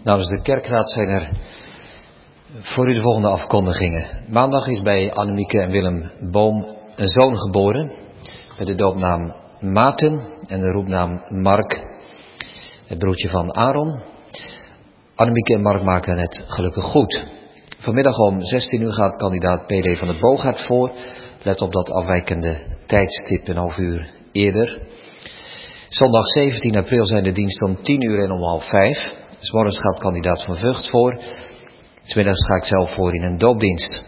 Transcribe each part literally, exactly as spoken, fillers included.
Namens de kerkraad zijn er voor u de volgende afkondigingen. Maandag is bij Annemieke en Willem Boom een zoon geboren. Met de doopnaam Maarten en de roepnaam Mark, het broertje van Aaron. Annemieke en Mark maken het gelukkig goed. Vanmiddag om zestien uur gaat kandidaat P D van de Boogaard voor. Let op dat afwijkende tijdstip een half uur eerder. Zondag zeventien april zijn de diensten om tien uur en om half vijf. 'S Morgens gaat kandidaat van Vught voor. 'S Middags ga ik zelf voor in een doopdienst.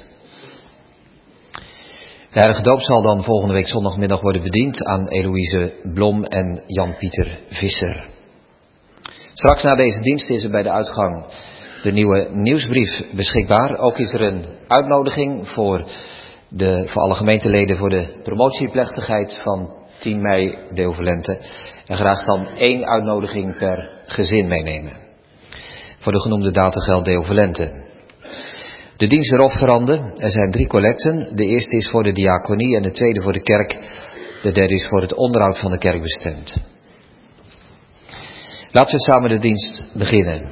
De heilige doop zal dan volgende week zondagmiddag worden bediend aan Eloïse Blom en Jan-Pieter Visser. Straks na deze dienst is er bij de uitgang de nieuwe nieuwsbrief beschikbaar. Ook is er een uitnodiging voor, de, voor alle gemeenteleden voor de promotieplechtigheid van tien mei Deo-Volente. En graag dan één uitnodiging per gezin meenemen. Voor de genoemde data geldt Deo-Volente. De dienst der offeranden, er zijn drie collecten. De eerste is voor de diaconie en de tweede voor de kerk. De derde is voor het onderhoud van de kerk bestemd. Laten we samen de dienst beginnen.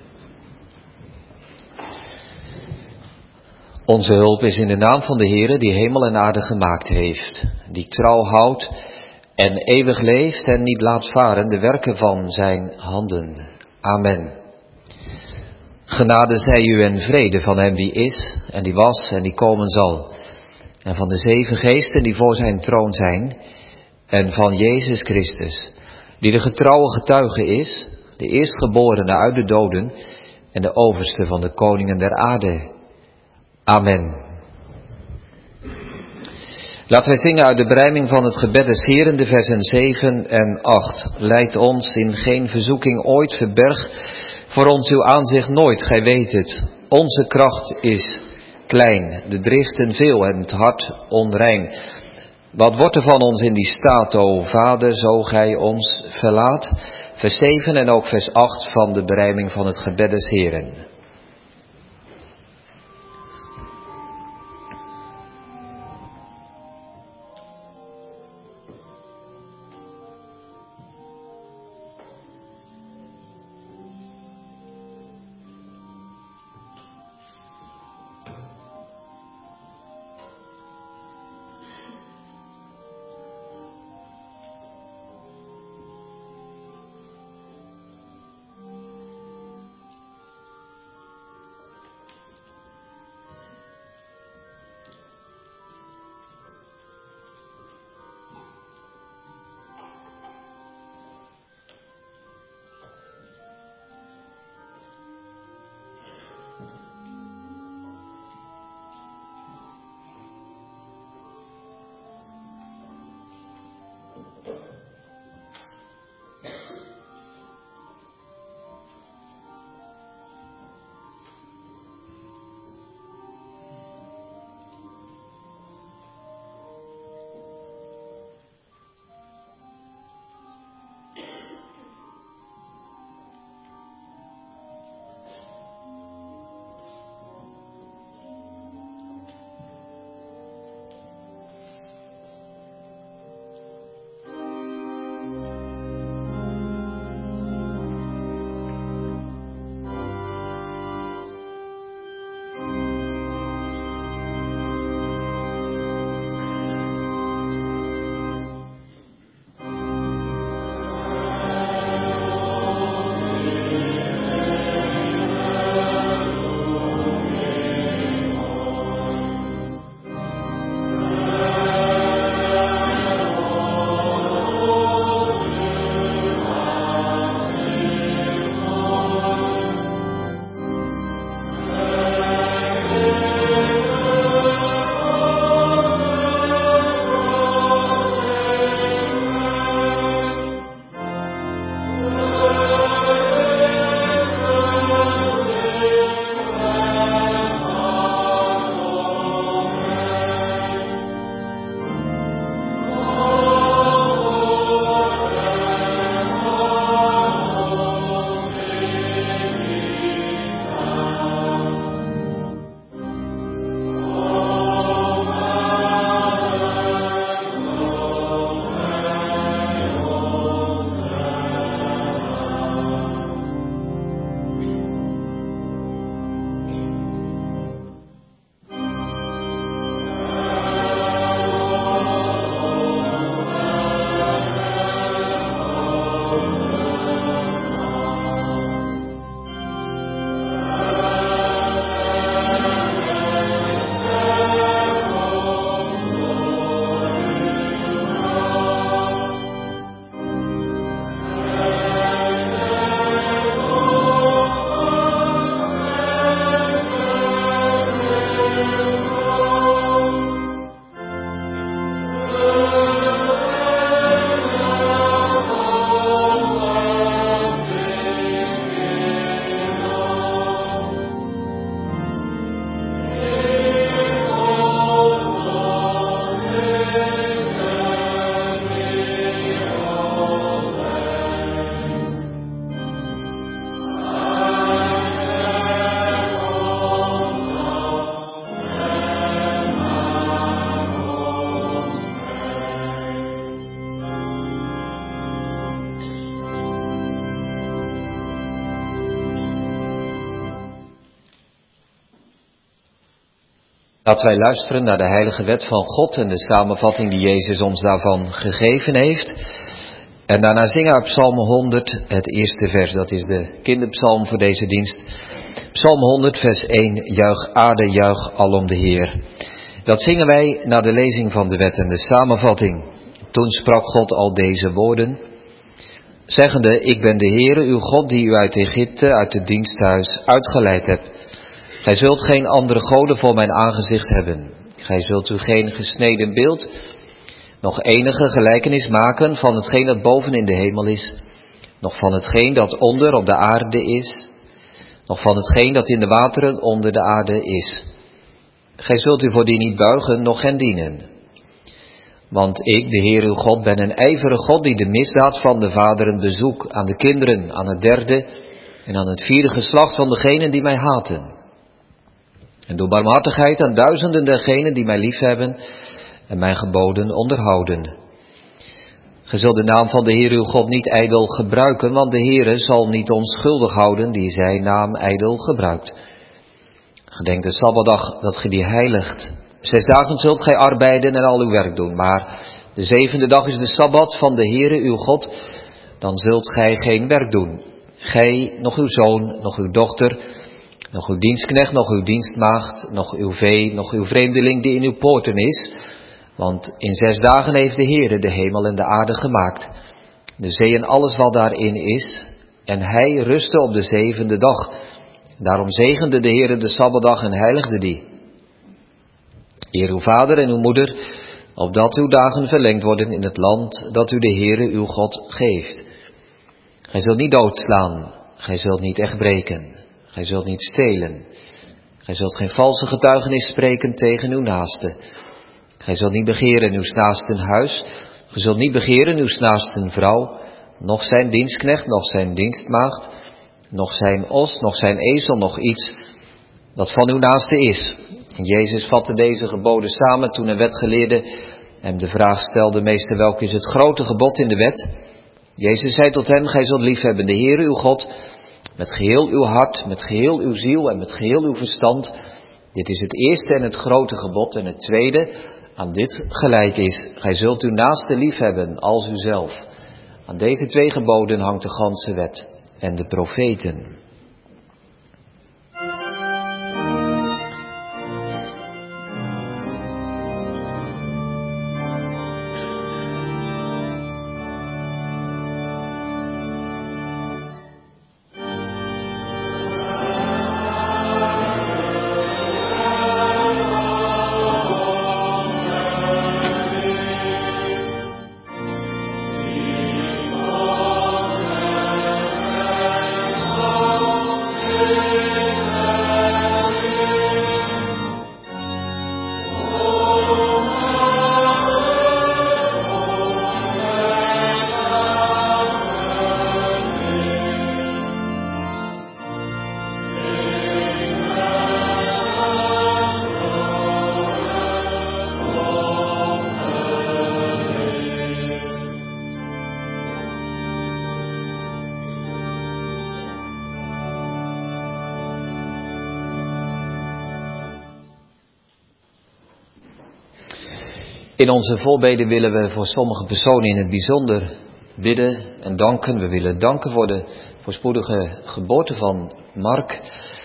Onze hulp is in de naam van de Heere die hemel en aarde gemaakt heeft. Die trouw houdt en eeuwig leeft en niet laat varen de werken van zijn handen. Amen. Genade zij u en vrede van hem die is en die was en die komen zal. En van de zeven geesten die voor zijn troon zijn. En van Jezus Christus, die de getrouwe getuige is, de eerstgeborene uit de doden en de overste van de koningen der aarde. Amen. Laten wij zingen uit de berijming van het gebed des Heeren, de versen zeven en acht. Leid ons in geen verzoeking ooit, verberg voor ons uw aanzicht nooit, gij weet het. Onze kracht is klein, de driften veel en het hart onrein. Wat wordt er van ons in die staat, o Vader, zo gij ons verlaat? Vers zeven en ook vers acht van de berijming van het gebed des Heeren. Laten wij luisteren naar de heilige wet van God en de samenvatting die Jezus ons daarvan gegeven heeft. En daarna zingen uit Psalm honderd, het eerste vers, dat is de kinderpsalm voor deze dienst. Psalm honderd, vers één, juich aarde, juich alom de Heer. Dat zingen wij na de lezing van de wet en de samenvatting. Toen sprak God al deze woorden, zeggende, ik ben de Heere, uw God, die u uit Egypte, uit het diensthuis, uitgeleid hebt. Gij zult geen andere goden voor mijn aangezicht hebben. Gij zult u geen gesneden beeld, nog enige gelijkenis maken van hetgeen dat boven in de hemel is, nog van hetgeen dat onder op de aarde is, nog van hetgeen dat in de wateren onder de aarde is. Gij zult u voor die niet buigen, noch hen dienen. Want ik, de Heer uw God, ben een ijvere God die de misdaad van de vaderen bezoek aan de kinderen, aan het derde en aan het vierde geslacht van degenen die mij haten. En doe barmhartigheid aan duizenden dergenen die mij liefhebben en mijn geboden onderhouden. Ge zult de naam van de Heer uw God niet ijdel gebruiken, want de Heere zal niet onschuldig houden die zijn naam ijdel gebruikt. Gedenk de Sabbatdag dat ge die heiligt. Zes dagen zult gij arbeiden en al uw werk doen, maar de zevende dag is de Sabbat van de Heere uw God, dan zult gij geen werk doen. Gij, nog uw zoon, nog uw dochter, nog uw dienstknecht, nog uw dienstmaagd, nog uw vee, nog uw vreemdeling die in uw poorten is. Want in zes dagen heeft de Heere de hemel en de aarde gemaakt, de zee en alles wat daarin is, en hij rustte op de zevende dag. Daarom zegende de Heere de Sabbatdag en heiligde die. Eer uw vader en uw moeder, opdat uw dagen verlengd worden in het land dat u de Heere uw God geeft. Gij zult niet doodslaan, gij zult niet echtbreken, gij zult niet stelen, gij zult geen valse getuigenis spreken tegen uw naaste. Gij zult niet begeren uw naasten huis, gij zult niet begeren uw naasten vrouw, noch zijn dienstknecht, noch zijn dienstmaagd, noch zijn os, noch zijn ezel, noch iets dat van uw naaste is. En Jezus vatte deze geboden samen toen een wetgeleerde hem de vraag stelde, meester, welk is het grote gebod in de wet? Jezus zei tot hem, gij zult liefhebben de Heere uw God, met geheel uw hart, met geheel uw ziel en met geheel uw verstand. Dit is het eerste en het grote gebod. En het tweede aan dit gelijk is, gij zult uw naaste liefhebben als uzelf. Aan deze twee geboden hangt de ganse wet en de profeten. In onze voorbeden willen we voor sommige personen in het bijzonder bidden en danken. We willen danken voor de voorspoedige geboorte van Mark.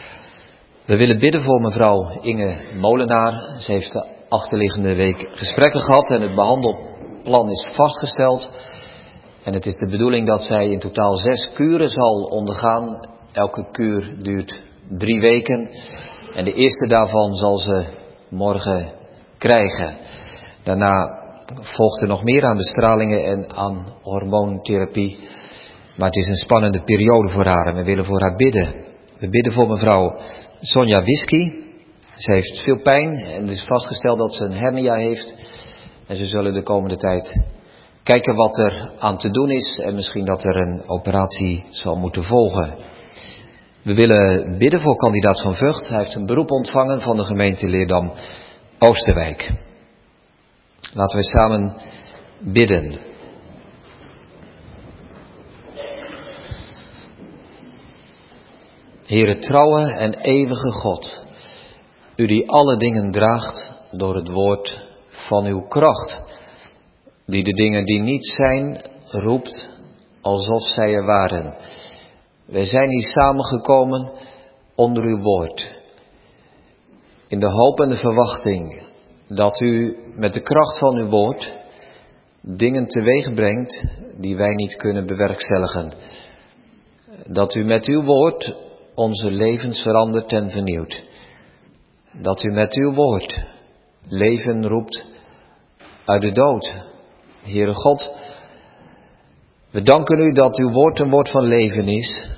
We willen bidden voor mevrouw Inge Molenaar. Ze heeft de achterliggende week gesprekken gehad en het behandelplan is vastgesteld. En het is de bedoeling dat zij in totaal zes kuren zal ondergaan. Elke kuur duurt drie weken en de eerste daarvan zal ze morgen krijgen. Daarna volgt er nog meer aan bestralingen en aan hormoontherapie. Maar het is een spannende periode voor haar en we willen voor haar bidden. We bidden voor mevrouw Sonja Whisky. Ze heeft veel pijn en het is vastgesteld dat ze een hernia heeft. En ze zullen de komende tijd kijken wat er aan te doen is en misschien dat er een operatie zal moeten volgen. We willen bidden voor kandidaat Van Vught. Hij heeft een beroep ontvangen van de gemeente Leerdam Oosterwijk. Laten we samen bidden. Heere trouwe en eeuwige God, U die alle dingen draagt door het woord van uw kracht. Die de dingen die niet zijn roept alsof zij er waren. Wij zijn hier samengekomen onder uw woord. In de hoop en de verwachting dat u met de kracht van uw woord dingen teweeg brengt die wij niet kunnen bewerkstelligen. Dat u met uw woord onze levens verandert en vernieuwt. Dat u met uw woord leven roept uit de dood. Heere God, we danken u dat uw woord een woord van leven is,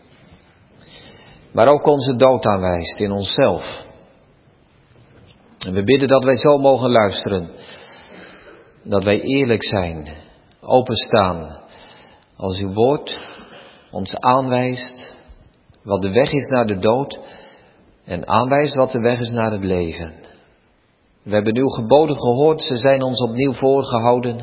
maar ook onze dood aanwijst in onszelf. En we bidden dat wij zo mogen luisteren, dat wij eerlijk zijn, openstaan, als uw woord ons aanwijst wat de weg is naar de dood en aanwijst wat de weg is naar het leven. We hebben uw geboden gehoord, ze zijn ons opnieuw voorgehouden.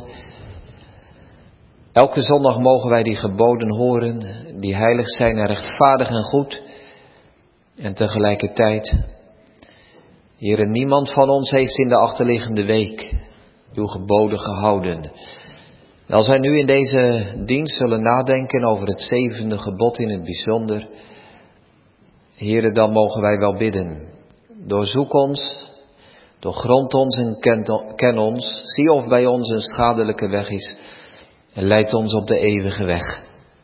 Elke zondag mogen wij die geboden horen, die heilig zijn en rechtvaardig en goed. En tegelijkertijd, Heere, niemand van ons heeft in de achterliggende week uw geboden gehouden. Als wij nu in deze dienst zullen nadenken over het zevende gebod in het bijzonder, Heere, dan mogen wij wel bidden. Doorzoek ons, doorgrond ons en ken, ken ons, zie of bij ons een schadelijke weg is en leid ons op de eeuwige weg.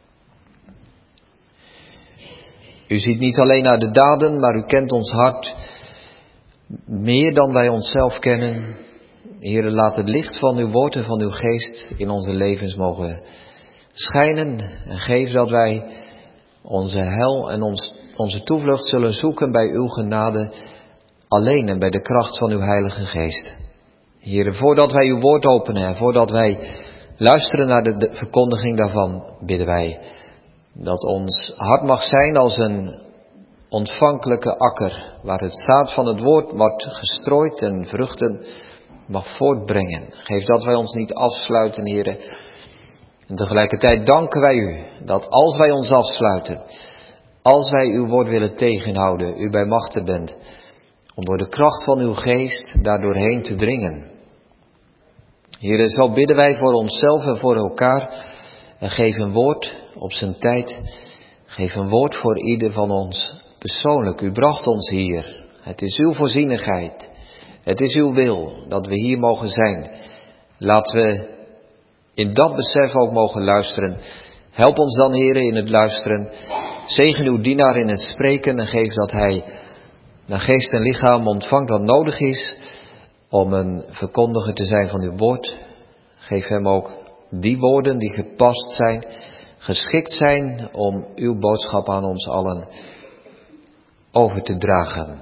U ziet niet alleen naar de daden, maar u kent ons hart meer dan wij onszelf kennen. Heere, laat het licht van uw woord en van uw geest in onze levens mogen schijnen. En geef dat wij onze heil en ons, onze toevlucht zullen zoeken bij uw genade alleen en bij de kracht van uw Heilige Geest. Heere, voordat wij uw woord openen en voordat wij luisteren naar de, de verkondiging daarvan, bidden wij dat ons hart mag zijn als een ontvankelijke akker, waar het zaad van het woord wordt gestrooid en vruchten mag voortbrengen. Geef dat wij ons niet afsluiten, Heere. En tegelijkertijd danken wij u dat als wij ons afsluiten, als wij uw woord willen tegenhouden, u bij machten bent, om door de kracht van uw geest daar doorheen te dringen. Heere, zo bidden wij voor onszelf en voor elkaar en geef een woord op zijn tijd. Geef een woord voor ieder van ons persoonlijk. U bracht ons hier. Het is uw voorzienigheid. Het is uw wil dat we hier mogen zijn. Laten we in dat besef ook mogen luisteren. Help ons dan, Heere, in het luisteren. Zegen uw dienaar in het spreken en geef dat hij naar geest en lichaam ontvangt wat nodig is om een verkondiger te zijn van uw woord. Geef hem ook die woorden die gepast zijn, geschikt zijn om uw boodschap aan ons allen over te dragen.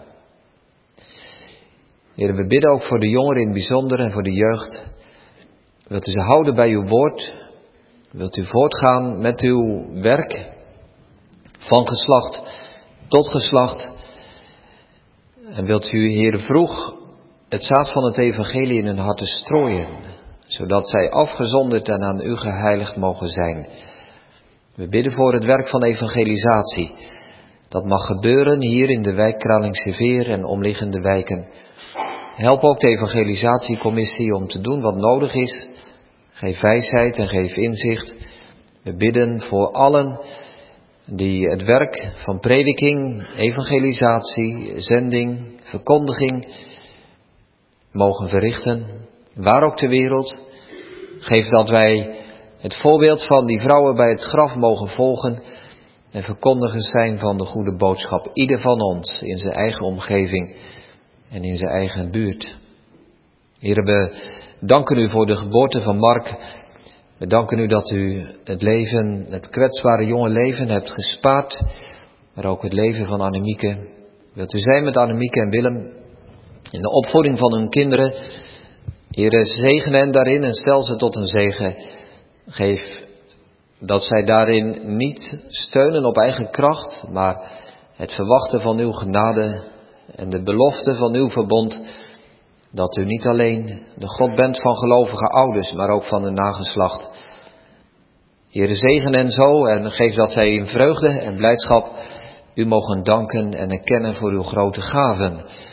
Heer, we bidden ook voor de jongeren in het bijzonder en voor de jeugd. Wilt u ze houden bij uw woord? Wilt u voortgaan met uw werk van geslacht tot geslacht? En wilt u, Heer, vroeg het zaad van het evangelie in hun harten strooien, zodat zij afgezonderd en aan u geheiligd mogen zijn. We bidden voor het werk van evangelisatie. Dat mag gebeuren hier in de wijk Kralingse Veer en omliggende wijken. Help ook de evangelisatiecommissie om te doen wat nodig is. Geef wijsheid en geef inzicht. We bidden voor allen die het werk van prediking, evangelisatie, zending, verkondiging mogen verrichten, waar ook ter wereld. Geef dat wij het voorbeeld van die vrouwen bij het graf mogen volgen en verkondigers zijn van de goede boodschap. Ieder van ons in zijn eigen omgeving en in zijn eigen buurt. Heere, we danken u voor de geboorte van Mark. We danken u dat u het leven, het kwetsbare jonge leven hebt gespaard, maar ook het leven van Annemieke. Wilt u zijn met Annemieke en Willem in de opvoeding van hun kinderen. Heere, zegen hen daarin en stel ze tot een zegen. Geef dat zij daarin niet steunen op eigen kracht, maar het verwachten van uw genade en de belofte van uw verbond, dat u niet alleen de God bent van gelovige ouders, maar ook van de nageslacht. Heere, zegen hen zo en geef dat zij in vreugde en blijdschap u mogen danken en erkennen voor uw grote gaven.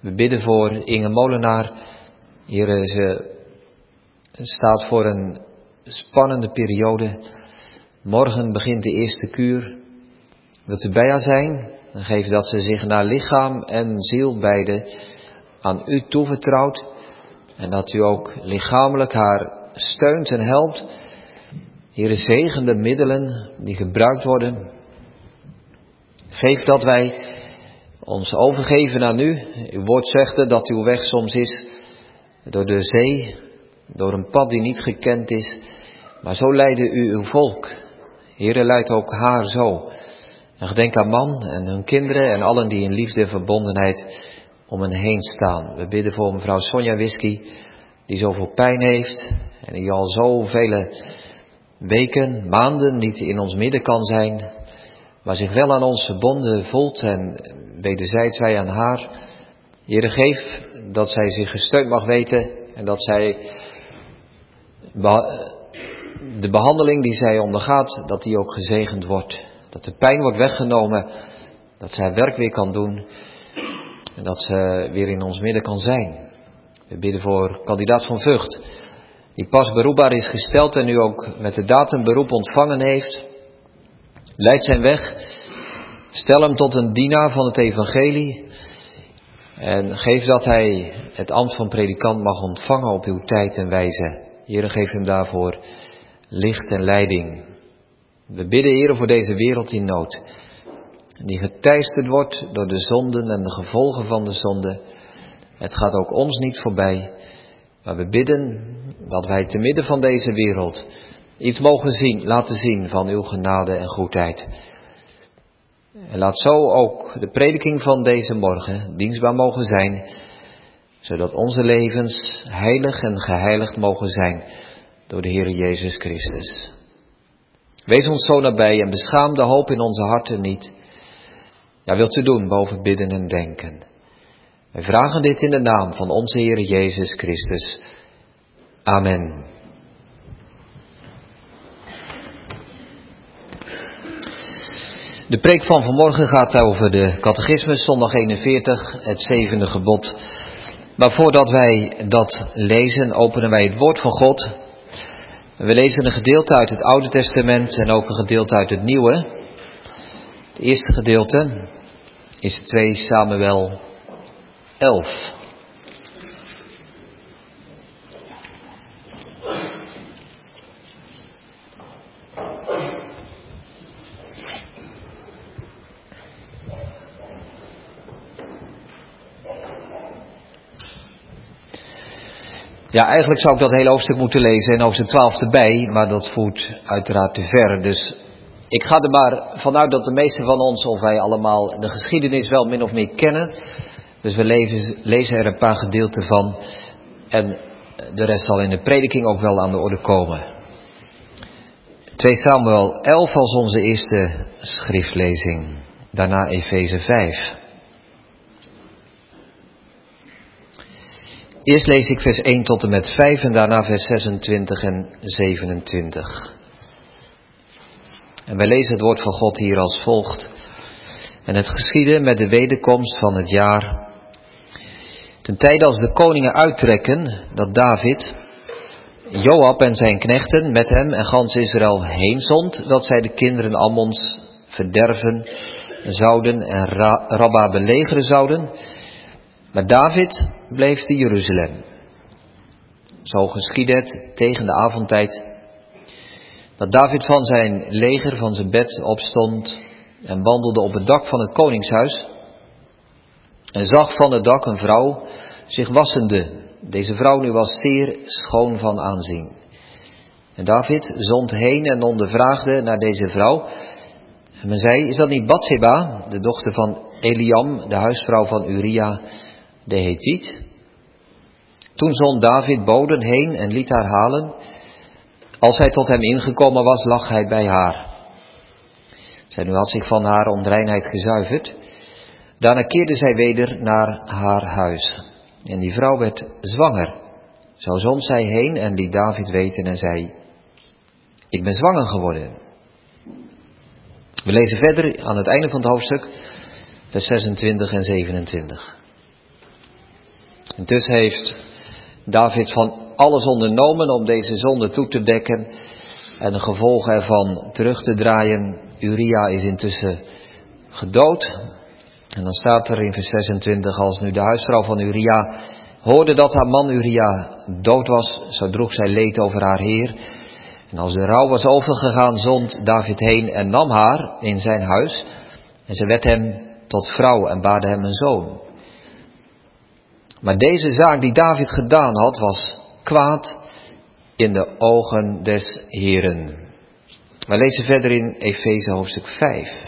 We bidden voor Inge Molenaar. Heere, ze staat voor een spannende periode. Morgen begint de eerste kuur. Wilt u bij haar zijn? Dan geef dat ze zich naar lichaam en ziel beide aan u toevertrouwt. En dat u ook lichamelijk haar steunt en helpt. Heere, zegen de middelen die gebruikt worden. Geef dat wij ons overgeven aan u. Uw woord zegt dat uw weg soms is door de zee, door een pad die niet gekend is. Maar zo leidde u uw volk. Heere, leidt ook haar zo. En gedenk aan man en hun kinderen en allen die in liefde en verbondenheid om hen heen staan. We bidden voor mevrouw Sonja Whisky, die zoveel pijn heeft en die al zoveel weken, maanden niet in ons midden kan zijn, maar zich wel aan ons verbonden voelt en wederzijds wij aan haar. Heere, geef dat zij zich gesteund mag weten en dat zij de behandeling die zij ondergaat, dat die ook gezegend wordt. Dat de pijn wordt weggenomen, dat zij haar werk weer kan doen en dat ze weer in ons midden kan zijn. We bidden voor kandidaat Van Vught, die pas beroepbaar is gesteld en nu ook met de datum beroep ontvangen heeft. Leid zijn weg, stel hem tot een dienaar van het evangelie en geef dat hij het ambt van predikant mag ontvangen op uw tijd en wijze. Heere, geef hem daarvoor licht en leiding. We bidden, Heere, voor deze wereld in nood, die geteisterd wordt door de zonden en de gevolgen van de zonde. Het gaat ook ons niet voorbij, maar we bidden dat wij te midden van deze wereld iets mogen zien, laten zien van uw genade en goedheid. En laat zo ook de prediking van deze morgen dienstbaar mogen zijn, zodat onze levens heilig en geheiligd mogen zijn door de Heer Jezus Christus. Wees ons zo nabij en beschaam de hoop in onze harten niet. Ja, wilt u doen boven bidden en denken. Wij vragen dit in de naam van onze Heer Jezus Christus. Amen. De preek van vanmorgen gaat over de catechismus, zondag eenenveertig, het zevende gebod. Maar voordat wij dat lezen, openen wij het woord van God. We lezen een gedeelte uit het Oude Testament en ook een gedeelte uit het Nieuwe. Het eerste gedeelte is twee Samuel elf. Ja, eigenlijk zou ik dat hele hoofdstuk moeten lezen en hoofdstuk twaalf erbij, maar dat voert uiteraard te ver. Dus ik ga er maar vanuit dat de meesten van ons, of wij allemaal, de geschiedenis wel min of meer kennen. Dus we lezen, lezen er een paar gedeelten van en de rest zal in de prediking ook wel aan de orde komen. twee Samuel elf als onze eerste schriftlezing, daarna Efeze vijf. Eerst lees ik vers één tot en met vijf en daarna vers zesentwintig en zevenentwintig. En wij lezen het woord van God hier als volgt. En het geschiedde met de wederkomst van het jaar, ten tijde als de koningen uittrekken, dat David, Joab en zijn knechten met hem en gans Israël heen zond, dat zij de kinderen Ammons verderven zouden en Ra- Rabba belegeren zouden. Maar David bleef te Jeruzalem. Zo geschiedde het tegen de avondtijd, dat David van zijn leger van zijn bed opstond en wandelde op het dak van het koningshuis en zag van het dak een vrouw zich wassende. Deze vrouw nu was zeer schoon van aanzien. En David zond heen en ondervraagde naar deze vrouw. En men zei, is dat niet Batseba, de dochter van Eliam, de huisvrouw van Uria, de Hethiet? Toen zond David boden heen en liet haar halen. Als hij tot hem ingekomen was, lag hij bij haar. Zij nu had zich van haar onreinheid gezuiverd. Daarna keerde zij weder naar haar huis. En die vrouw werd zwanger. Zo zond zij heen en liet David weten en zei, ik ben zwanger geworden. We lezen verder aan het einde van het hoofdstuk, vers zesentwintig en zevenentwintig. Intussen heeft David van alles ondernomen om deze zonde toe te dekken en de gevolgen ervan terug te draaien. Uria is intussen gedood. En dan staat er in vers zesentwintig, als nu de huisvrouw van Uria hoorde dat haar man Uria dood was, zo droeg zij leed over haar heer. En als de rouw was overgegaan, zond David heen en nam haar in zijn huis. En ze werd hem tot vrouw en baarde hem een zoon. Maar deze zaak die David gedaan had, was kwaad in de ogen des Heeren. We lezen verder in Efeze hoofdstuk vijf.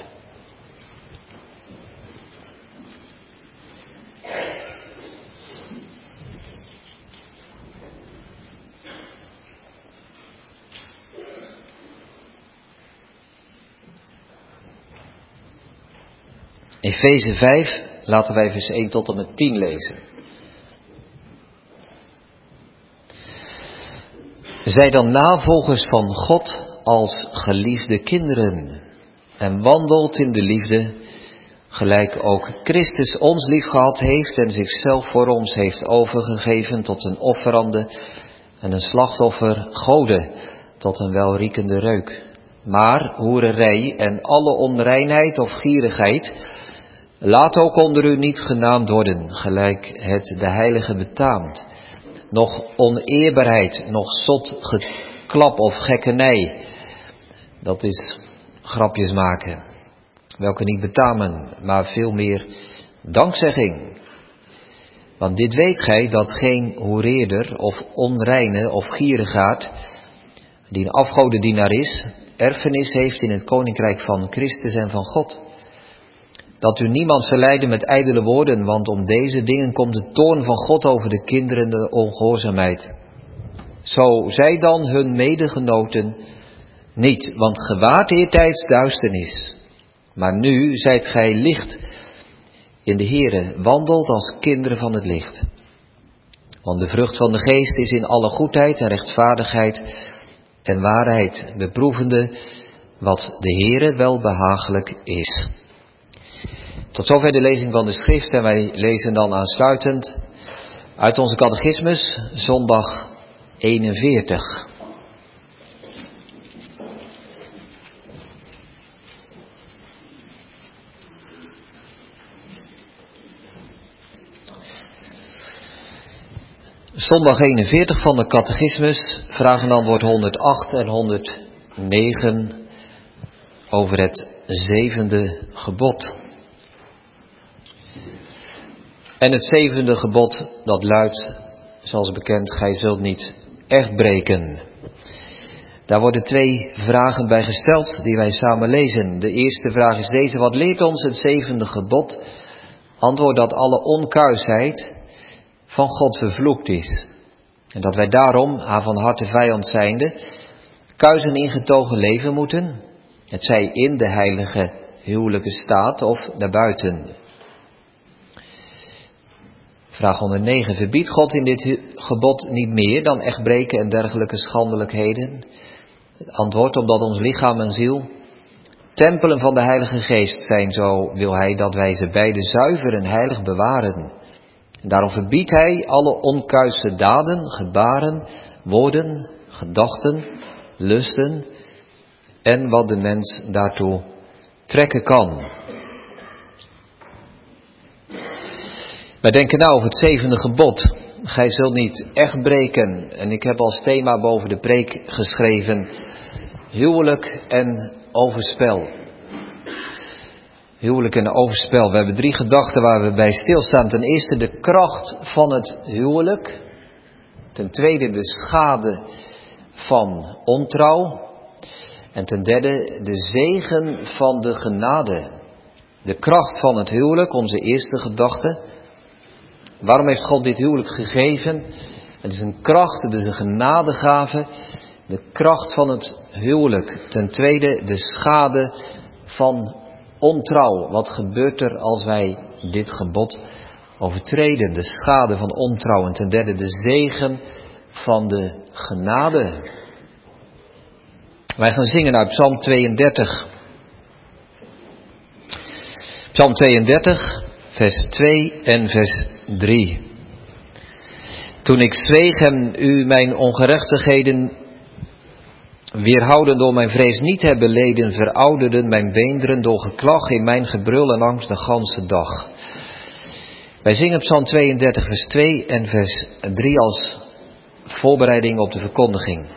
Efeze vijf, laten wij vers één tot en met tien lezen. Zij dan navolgers van God als geliefde kinderen en wandelt in de liefde, gelijk ook Christus ons liefgehad heeft en zichzelf voor ons heeft overgegeven tot een offerande en een slachtoffer gode, tot een welriekende reuk. Maar hoererij en alle onreinheid of gierigheid laat ook onder u niet genaamd worden, gelijk het de heilige betaamt. Nog oneerbaarheid, nog zot geklap of gekkenij, dat is grapjes maken, welke niet betamen, maar veel meer dankzegging. Want dit weet gij, dat geen hoereerder of onreine of gierigaard, die een afgodendienaar is, erfenis heeft in het koninkrijk van Christus en van God. Dat u niemand verleiden met ijdele woorden, want om deze dingen komt de toorn van God over de kinderen de ongehoorzaamheid. Zo zij dan hun medegenoten niet, want gewaart eertijds duisternis. Maar nu zijt gij licht in de Here, wandelt als kinderen van het licht. Want de vrucht van de geest is in alle goedheid en rechtvaardigheid en waarheid, beproevende wat de Here wel behagelijk is. Tot zover de lezing van de schrift en wij lezen dan aansluitend uit onze catechismus, zondag eenenveertig. Zondag eenenveertig van de catechismus, vraag en antwoord honderdacht en honderdnegen over het zevende gebod. En het zevende gebod, dat luidt, zoals bekend, gij zult niet echt breken. Daar worden twee vragen bij gesteld die wij samen lezen. De eerste vraag is deze: wat leert ons het zevende gebod? Antwoord dat alle onkuisheid van God vervloekt is. En dat wij daarom, haar van harte vijand zijnde, kuis en ingetogen leven moeten. Het zij in de heilige huwelijke staat of daarbuiten. Vraag honderdnegen. Verbiedt God in dit gebod niet meer dan echtbreken en dergelijke schandelijkheden? Het antwoord: omdat ons lichaam en ziel tempelen van de Heilige Geest zijn, zo wil Hij dat wij ze beide zuiver en heilig bewaren. En daarom verbiedt Hij alle onkuise daden, gebaren, woorden, gedachten, lusten en wat de mens daartoe trekken kan. Wij denken nou over het zevende gebod. Gij zult niet echt breken. En ik heb als thema boven de preek geschreven: huwelijk en overspel. Huwelijk en overspel. We hebben drie gedachten waar we bij stilstaan. Ten eerste de kracht van het huwelijk. Ten tweede de schade van ontrouw. En ten derde de zegen van de genade. De kracht van het huwelijk, onze eerste gedachte. Waarom heeft God dit huwelijk gegeven? Het is een kracht, het is een genadegave. De kracht van het huwelijk. Ten tweede de schade van ontrouw. Wat gebeurt er als wij dit gebod overtreden? De schade van ontrouw. En ten derde de zegen van de genade. Wij gaan zingen uit Psalm tweeëndertig. Psalm tweeëndertig, vers twee en vers drie. Toen ik zweeg en u mijn ongerechtigheden weerhouden door mijn vrees niet hebben leden, verouderden mijn beenderen door geklag in mijn gebrul en angst de ganse dag. Wij zingen Psalm tweeëndertig vers twee en vers drie als voorbereiding op de verkondiging.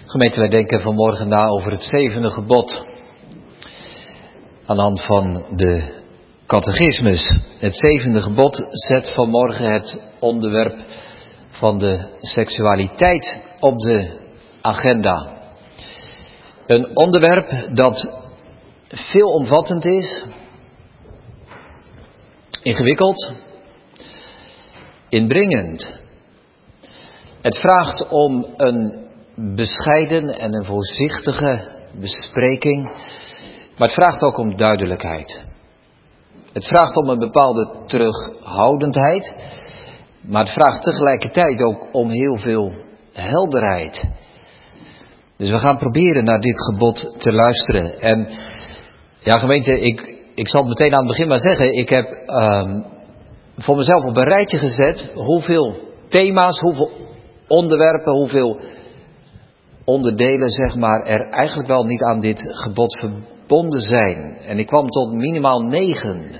Gemeente, wij denken vanmorgen na over het zevende gebod. Aan de hand van de catechismus. Het zevende gebod zet vanmorgen het onderwerp van de seksualiteit op de agenda. Een onderwerp dat veelomvattend is, ingewikkeld, indringend. Het vraagt om een bescheiden en een voorzichtige bespreking, maar het vraagt ook om duidelijkheid. Het vraagt om een bepaalde terughoudendheid, maar het vraagt tegelijkertijd ook om heel veel helderheid. Dus we gaan proberen naar dit gebod te luisteren. En ja, gemeente, ik, ik zal het meteen aan het begin maar zeggen, ik heb um, voor mezelf op een rijtje gezet hoeveel thema's, hoeveel onderwerpen, hoeveel onderdelen, zeg maar, er eigenlijk wel niet aan dit gebod verbonden zijn. En ik kwam tot minimaal negen.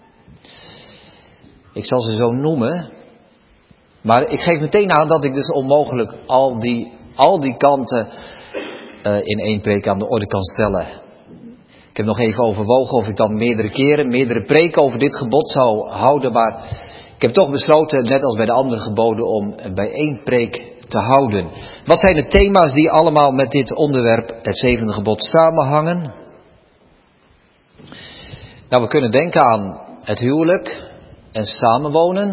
Ik zal ze zo noemen. Maar ik geef meteen aan dat ik dus onmogelijk al die, al die kanten uh, in één preek aan de orde kan stellen. Ik heb nog even overwogen of ik dan meerdere keren, meerdere preken over dit gebod zou houden. Maar ik heb toch besloten, net als bij de andere geboden, om bij één preek te houden. Wat zijn de thema's die allemaal met dit onderwerp, het zevende gebod, samenhangen? Nou, we kunnen denken aan het huwelijk en samenwonen.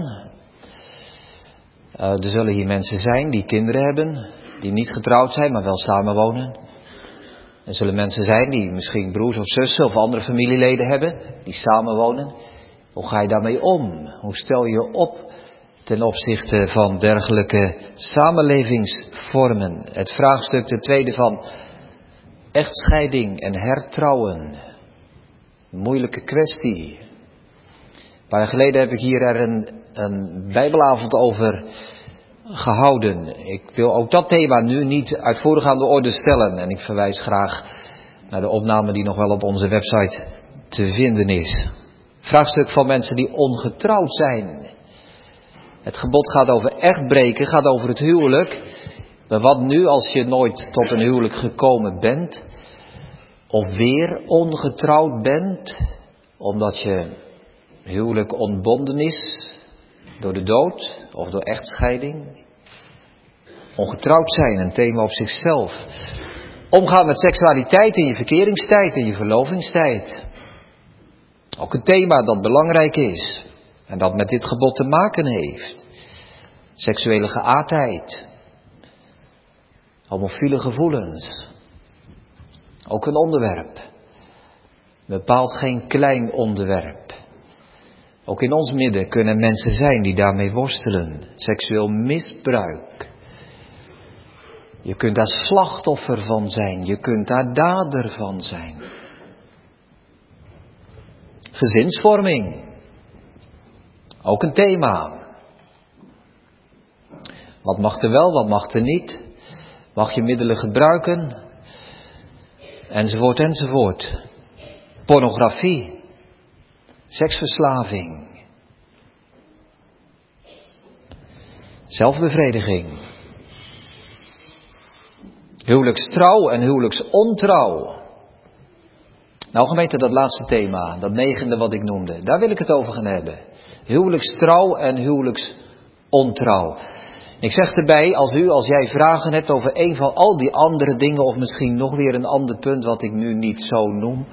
Uh, er zullen hier mensen zijn die kinderen hebben, die niet getrouwd zijn, maar wel samenwonen. Er zullen mensen zijn die misschien broers of zussen of andere familieleden hebben, die samenwonen. Hoe ga je daarmee om? Hoe stel je je op ten opzichte van dergelijke samenlevingsvormen? Het vraagstuk, de tweede, van echtscheiding en hertrouwen. Een moeilijke kwestie. Een paar jaar geleden heb ik hier er een, een bijbelavond over gehouden. Ik wil ook dat thema nu niet uitvoerig aan de orde stellen. En ik verwijs graag naar de opname die nog wel op onze website te vinden is. Vraagstuk van mensen die ongetrouwd zijn. Het gebod gaat over echtbreken, gaat over het huwelijk. Maar wat nu als je nooit tot een huwelijk gekomen bent? Of weer ongetrouwd bent, omdat je huwelijk ontbonden is door de dood of door echtscheiding? Ongetrouwd zijn, een thema op zichzelf. Omgaan met seksualiteit in je verkeringstijd, in je verlovingstijd. Ook een thema dat belangrijk is en dat met dit gebod te maken heeft. Seksuele geaardheid. Homofiele gevoelens. Ook een onderwerp. Bepaald geen klein onderwerp. Ook in ons midden kunnen mensen zijn die daarmee worstelen. Seksueel misbruik. Je kunt daar slachtoffer van zijn. Je kunt daar dader van zijn. Gezinsvorming. Ook een thema. Wat mag er wel, wat mag er niet? Mag je middelen gebruiken? Enzovoort, enzovoort. Pornografie. Seksverslaving. Zelfbevrediging. Huwelijkstrouw en huwelijksontrouw. Nou gemeente, dat laatste thema, dat negende wat ik noemde, daar wil ik het over gaan hebben. Huwelijkstrouw en huwelijksontrouw. Ik zeg erbij, als u, als jij vragen hebt over een van al die andere dingen, of misschien nog weer een ander punt wat ik nu niet zo noem,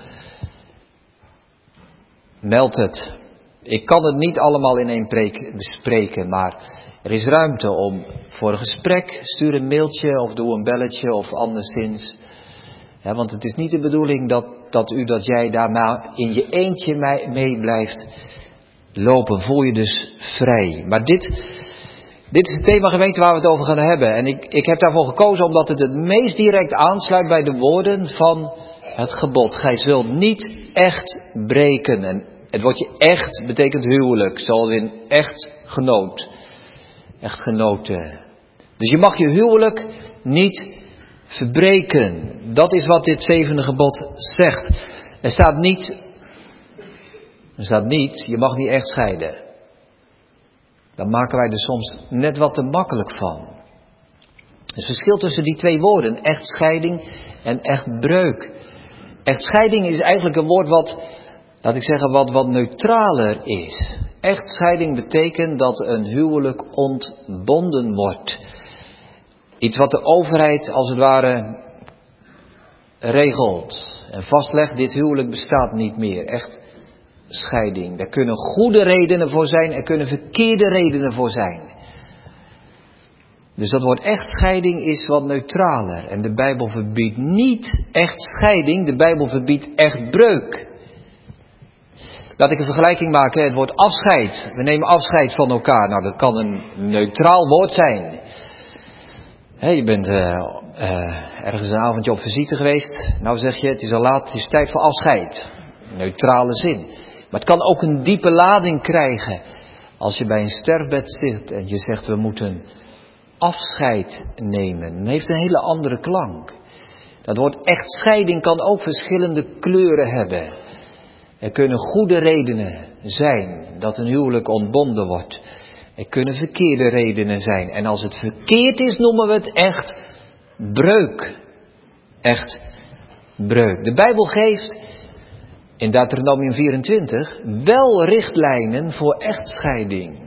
meld het. Ik kan het niet allemaal in één preek bespreken, maar er is ruimte om voor een gesprek, stuur een mailtje of doe een belletje of anderszins. Ja, want het is niet de bedoeling dat, dat u, dat jij daar maar in je eentje mee blijft lopen. Voel je dus vrij. Maar dit, dit is het thema, gemeente, waar we het over gaan hebben. En ik, ik heb daarvoor gekozen omdat het het meest direct aansluit bij de woorden van het gebod. Gij zult niet echt breken. En het woordje echt betekent huwelijk, zoals in echtgenoot. Echtgenoten. Dus je mag je huwelijk niet verbreken. Dat is wat dit zevende gebod zegt. Er staat niet, er staat niet, je mag niet echt scheiden. Daar maken wij er soms net wat te makkelijk van. is verschil tussen die twee woorden, echtscheiding en echtbreuk. Echtscheiding is eigenlijk een woord wat, laat ik zeggen, wat, wat neutraler is. Echtscheiding betekent dat een huwelijk ontbonden wordt. Iets wat de overheid als het ware regelt en vastlegt, dit huwelijk bestaat niet meer. Echtscheiding. Daar kunnen goede redenen voor zijn, er kunnen verkeerde redenen voor zijn. Dus dat woord echtscheiding is wat neutraler. En de Bijbel verbiedt niet echtscheiding, de Bijbel verbiedt echtbreuk. Laat ik een vergelijking maken, het woord afscheid. We nemen afscheid van elkaar. Nou, dat kan een neutraal woord zijn. He, je bent uh, uh, ergens een avondje op visite geweest. Nou zeg je, het is al laat, het is tijd voor afscheid. Neutrale zin. Maar het kan ook een diepe lading krijgen. Als je bij een sterfbed zit en je zegt, we moeten afscheid nemen. Dan heeft een hele andere klank. Dat woord echtscheiding kan ook verschillende kleuren hebben. Er kunnen goede redenen zijn dat een huwelijk ontbonden wordt. Er kunnen verkeerde redenen zijn. En als het verkeerd is, noemen we het echt breuk. Echt breuk. De Bijbel geeft in Deuteronomium vierentwintig wel richtlijnen voor echtscheiding.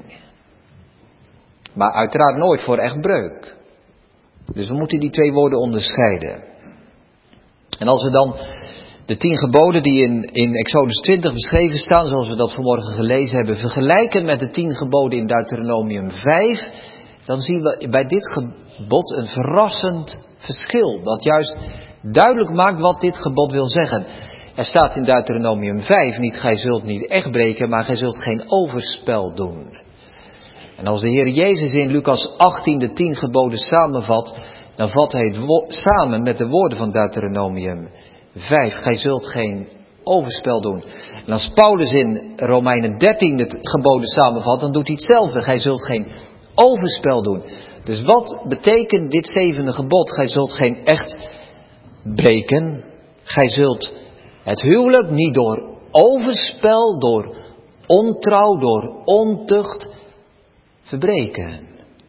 Maar uiteraard nooit voor echtbreuk. Dus we moeten die twee woorden onderscheiden. En als we dan de tien geboden die in, in Exodus twintig beschreven staan, zoals we dat vanmorgen gelezen hebben, vergelijken met de tien geboden in Deuteronomium vijf, dan zien we bij dit gebod een verrassend verschil. Dat juist duidelijk maakt wat dit gebod wil zeggen. Er staat in Deuteronomium vijf niet, gij zult niet echt breken, maar gij zult geen overspel doen. En als de Heer Jezus in Lucas achttien de tien geboden samenvat, dan vat hij het wo- samen met de woorden van Deuteronomium vijf. Gij zult geen overspel doen. En als Paulus in Romeinen dertien het geboden samenvat, dan doet hij hetzelfde. Gij zult geen overspel doen. Dus wat betekent dit zevende gebod? Gij zult geen echt breken. Gij zult het huwelijk niet door overspel, door ontrouw, door ontucht verbreken.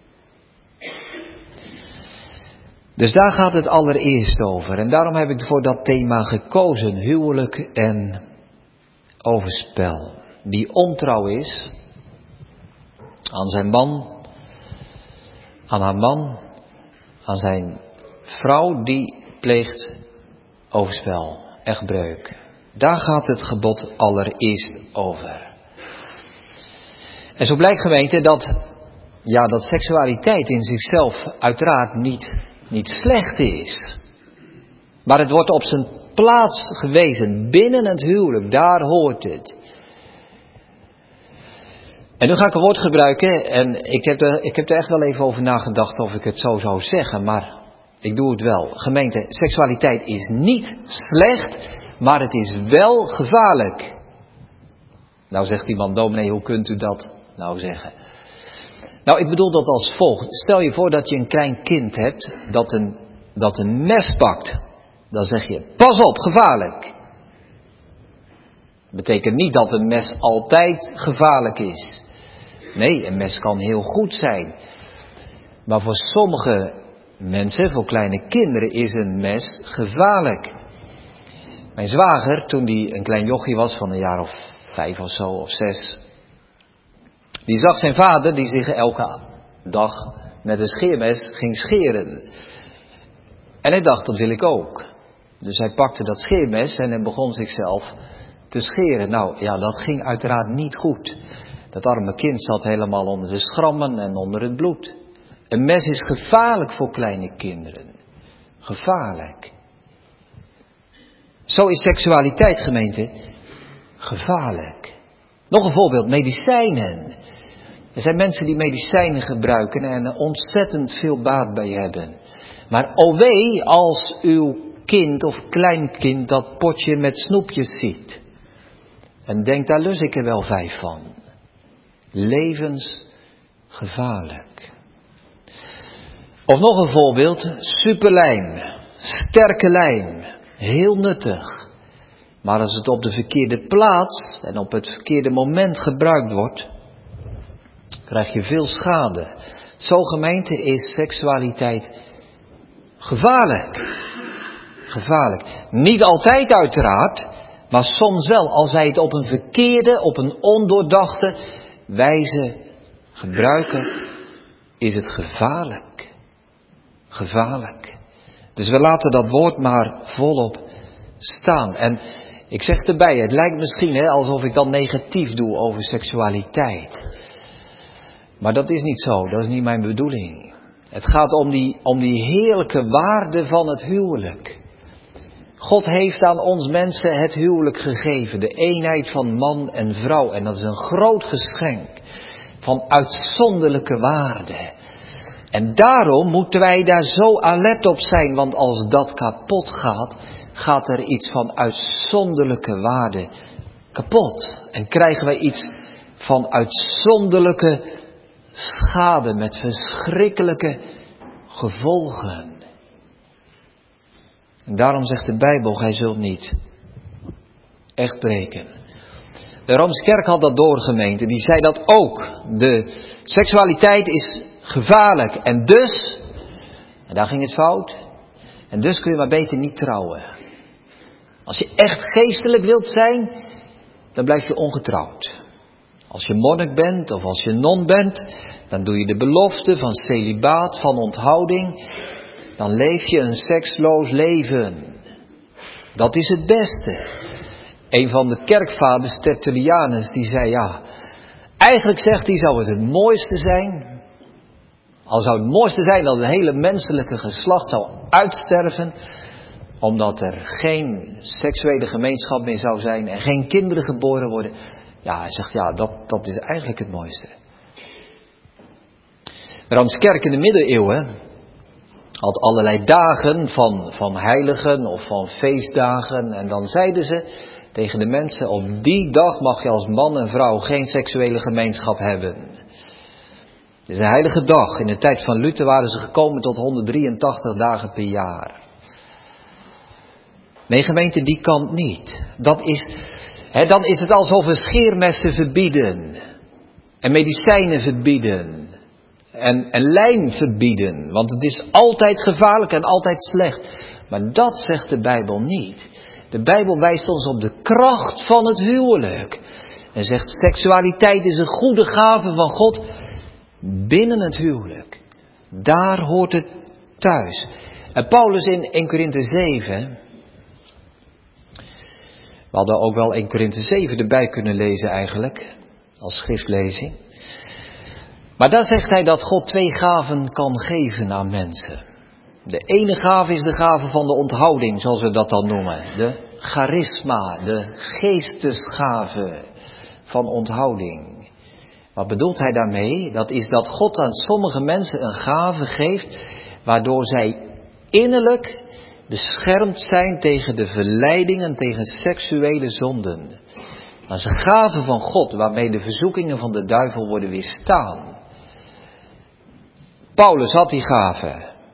Dus daar gaat het allereerst over. En daarom heb ik voor dat thema gekozen. Huwelijk en overspel. Wie ontrouw is aan zijn man, aan haar man, aan zijn vrouw, die pleegt overspel, echtbreuk. Daar gaat het gebod allereerst over. En zo blijkt, gemeente, dat, ja, dat seksualiteit in zichzelf uiteraard niet, niet slecht is. Maar het wordt op zijn plaats gewezen binnen het huwelijk, daar hoort het. En nu ga ik een woord gebruiken en ik heb, er, ik heb er echt wel even over nagedacht of ik het zo zou zeggen, maar ik doe het wel. Gemeente, seksualiteit is niet slecht, maar het is wel gevaarlijk. Nou zegt iemand, dominee, hoe kunt u dat nou zeggen? Nou, ik bedoel dat als volgt. Stel je voor dat je een klein kind hebt dat een, dat een mes pakt. Dan zeg je, pas op, gevaarlijk. Betekent niet dat een mes altijd gevaarlijk is. Nee, een mes kan heel goed zijn. Maar voor sommige mensen, voor kleine kinderen, is een mes gevaarlijk. Mijn zwager, toen hij een klein jochie was van een jaar of vijf of zo, of zes, die zag zijn vader die zich elke dag met een scheermes ging scheren. En hij dacht, dat wil ik ook. Dus hij pakte dat scheermes en hij begon zichzelf te scheren. Nou ja, dat ging uiteraard niet goed. Dat arme kind zat helemaal onder de schrammen en onder het bloed. Een mes is gevaarlijk voor kleine kinderen. Gevaarlijk. Zo is seksualiteit, gemeente, gevaarlijk. Nog een voorbeeld, medicijnen. Er zijn mensen die medicijnen gebruiken en er ontzettend veel baat bij hebben. Maar o wee als uw kind of kleinkind dat potje met snoepjes ziet. En denkt, daar lus ik er wel vijf van. Levensgevaarlijk. Of nog een voorbeeld, superlijm, sterke lijm, heel nuttig. Maar als het op de verkeerde plaats en op het verkeerde moment gebruikt wordt, krijg je veel schade. Zo, gemeente, is seksualiteit Gevaarlijk. Gevaarlijk. Niet altijd uiteraard, maar soms wel. Als wij het op een verkeerde, op een ondoordachte wijze gebruiken, is het gevaarlijk. Gevaarlijk. Dus we laten dat woord maar volop staan. En ik zeg erbij, het lijkt misschien hè, alsof ik dan negatief doe over seksualiteit. Maar dat is niet zo, dat is niet mijn bedoeling. Het gaat om die, om die heerlijke waarde van het huwelijk. God heeft aan ons mensen het huwelijk gegeven, de eenheid van man en vrouw. En dat is een groot geschenk van uitzonderlijke waarde. En daarom moeten wij daar zo alert op zijn, want als dat kapot gaat, gaat er iets van uitzonderlijke waarde kapot. En krijgen wij iets van uitzonderlijke schade met verschrikkelijke gevolgen. En daarom zegt de Bijbel, gij zult niet echt breken. De Roomse Kerk had dat doorgemeente, die zei dat ook. De seksualiteit is gevaarlijk en dus, en daar ging het fout, en dus kun je maar beter niet trouwen. Als je echt geestelijk wilt zijn, dan blijf je ongetrouwd. Als je monnik bent of als je non bent, dan doe je de belofte van celibaat, van onthouding. Dan leef je een seksloos leven. Dat is het beste. Een van de kerkvaders, Tertullianus, die zei ja, eigenlijk zegt hij zou het het mooiste zijn. Al zou het mooiste zijn dat het hele menselijke geslacht zou uitsterven, omdat er geen seksuele gemeenschap meer zou zijn en geen kinderen geboren worden. Ja, hij zegt ja, dat, dat is eigenlijk het mooiste. De Roomse Kerk in de middeleeuwen had allerlei dagen van, van heiligen of van feestdagen. En dan zeiden ze tegen de mensen, op die dag mag je als man en vrouw geen seksuele gemeenschap hebben. Het is een heilige dag. In de tijd van Luther waren ze gekomen tot honderddrieëntachtig dagen per jaar. Nee, gemeente, die kan niet. Dat is, hè, dan is het alsof we scheermessen verbieden. En medicijnen verbieden. En, en lijm verbieden. Want het is altijd gevaarlijk en altijd slecht. Maar dat zegt de Bijbel niet. De Bijbel wijst ons op de kracht van het huwelijk. En zegt, seksualiteit is een goede gave van God binnen het huwelijk. Daar hoort het thuis. En Paulus in Eerste Korinthe zeven... We hadden ook wel Eerste Korinthe zeven erbij kunnen lezen eigenlijk, als schriftlezing. Maar daar zegt hij dat God twee gaven kan geven aan mensen. De ene gave is de gave van de onthouding, zoals we dat dan noemen. De charisma, de geestesgave van onthouding. Wat bedoelt hij daarmee? Dat is dat God aan sommige mensen een gave geeft, waardoor zij innerlijk beschermd zijn tegen de verleidingen, tegen seksuele zonden. Dat is een gave van God, waarmee de verzoekingen van de duivel worden weerstaan. Paulus had die gave.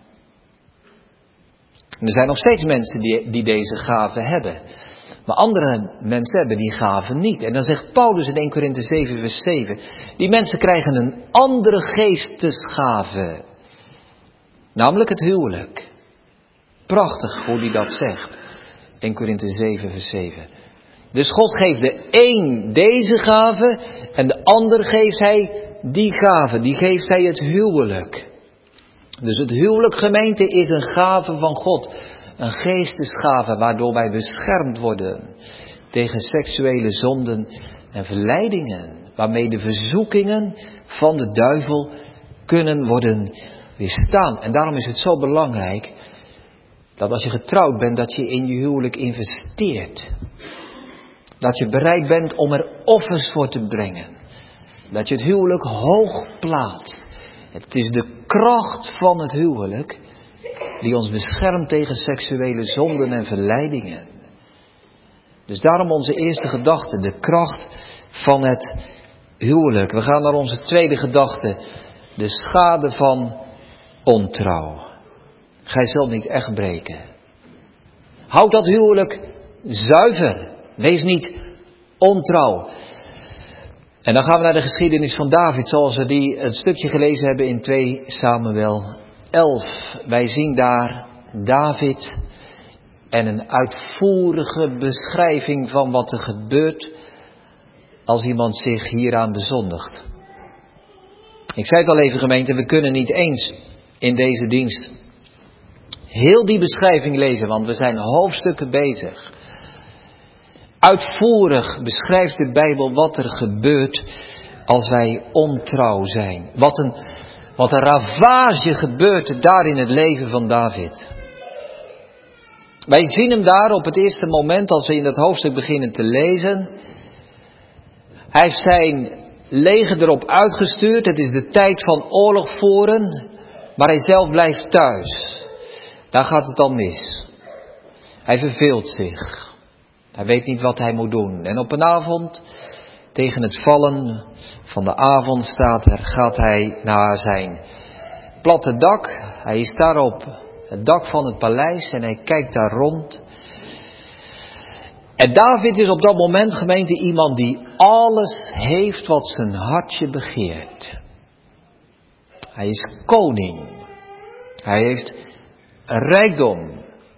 En er zijn nog steeds mensen die, die deze gave hebben. Maar andere mensen hebben die gave niet. En dan zegt Paulus in Eerste Korinthe zeven vers zeven. Die mensen krijgen een andere geestesgave. Namelijk het huwelijk. Prachtig hoe hij dat zegt. Eerste Korinthe zeven vers zeven. Dus God geeft de een deze gave. En de ander geeft hij die gave. Die geeft hij het huwelijk. Dus het huwelijk, gemeente, is een gave van God. Een geestesgave waardoor wij beschermd worden tegen seksuele zonden en verleidingen. Waarmee de verzoekingen van de duivel kunnen worden weerstaan. En daarom is het zo belangrijk dat als je getrouwd bent, dat je in je huwelijk investeert. Dat je bereid bent om er offers voor te brengen. Dat je het huwelijk hoog plaatst. Het is de kracht van het huwelijk die ons beschermt tegen seksuele zonden en verleidingen. Dus daarom onze eerste gedachte, de kracht van het huwelijk. We gaan naar onze tweede gedachte, de schade van ontrouw. Gij zult niet echt breken. Houd dat huwelijk zuiver. Wees niet ontrouw. En dan gaan we naar de geschiedenis van David, zoals we die een stukje gelezen hebben in twee Samuel elf. Wij zien daar David en een uitvoerige beschrijving van wat er gebeurt als iemand zich hieraan bezondigt. Ik zei het al even, gemeente, we kunnen niet eens in deze dienst heel die beschrijving lezen, want we zijn hoofdstukken bezig. Uitvoerig beschrijft de Bijbel wat er gebeurt als wij ontrouw zijn. Wat een, wat een ravage gebeurt daar in het leven van David. Wij zien hem daar op het eerste moment als we in dat hoofdstuk beginnen te lezen. Hij heeft zijn leger erop uitgestuurd. Het is de tijd van oorlog voeren, maar hij zelf blijft thuis. Daar gaat het al mis. Hij verveelt zich. Hij weet niet wat hij moet doen. En op een avond, tegen het vallen van de avond staat er, gaat hij naar zijn platte dak. Hij is daar op het dak van het paleis en hij kijkt daar rond. En David is op dat moment, gemeente, iemand die alles heeft wat zijn hartje begeert. Hij is koning. Hij heeft rijkdom.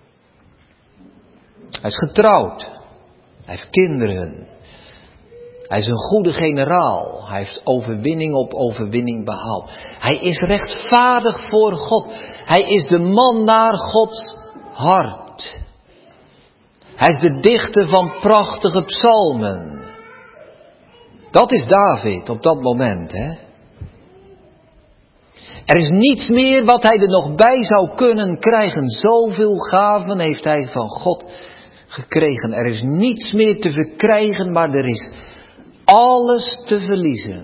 Hij is getrouwd. Hij heeft kinderen. Hij is een goede generaal. Hij heeft overwinning op overwinning behaald. Hij is rechtvaardig voor God. Hij is de man naar Gods hart. Hij is de dichter van prachtige psalmen. Dat is David op dat moment, hè. Er is niets meer wat hij er nog bij zou kunnen krijgen. Zoveel gaven heeft hij van God gekregen. Er is niets meer te verkrijgen, maar er is alles te verliezen.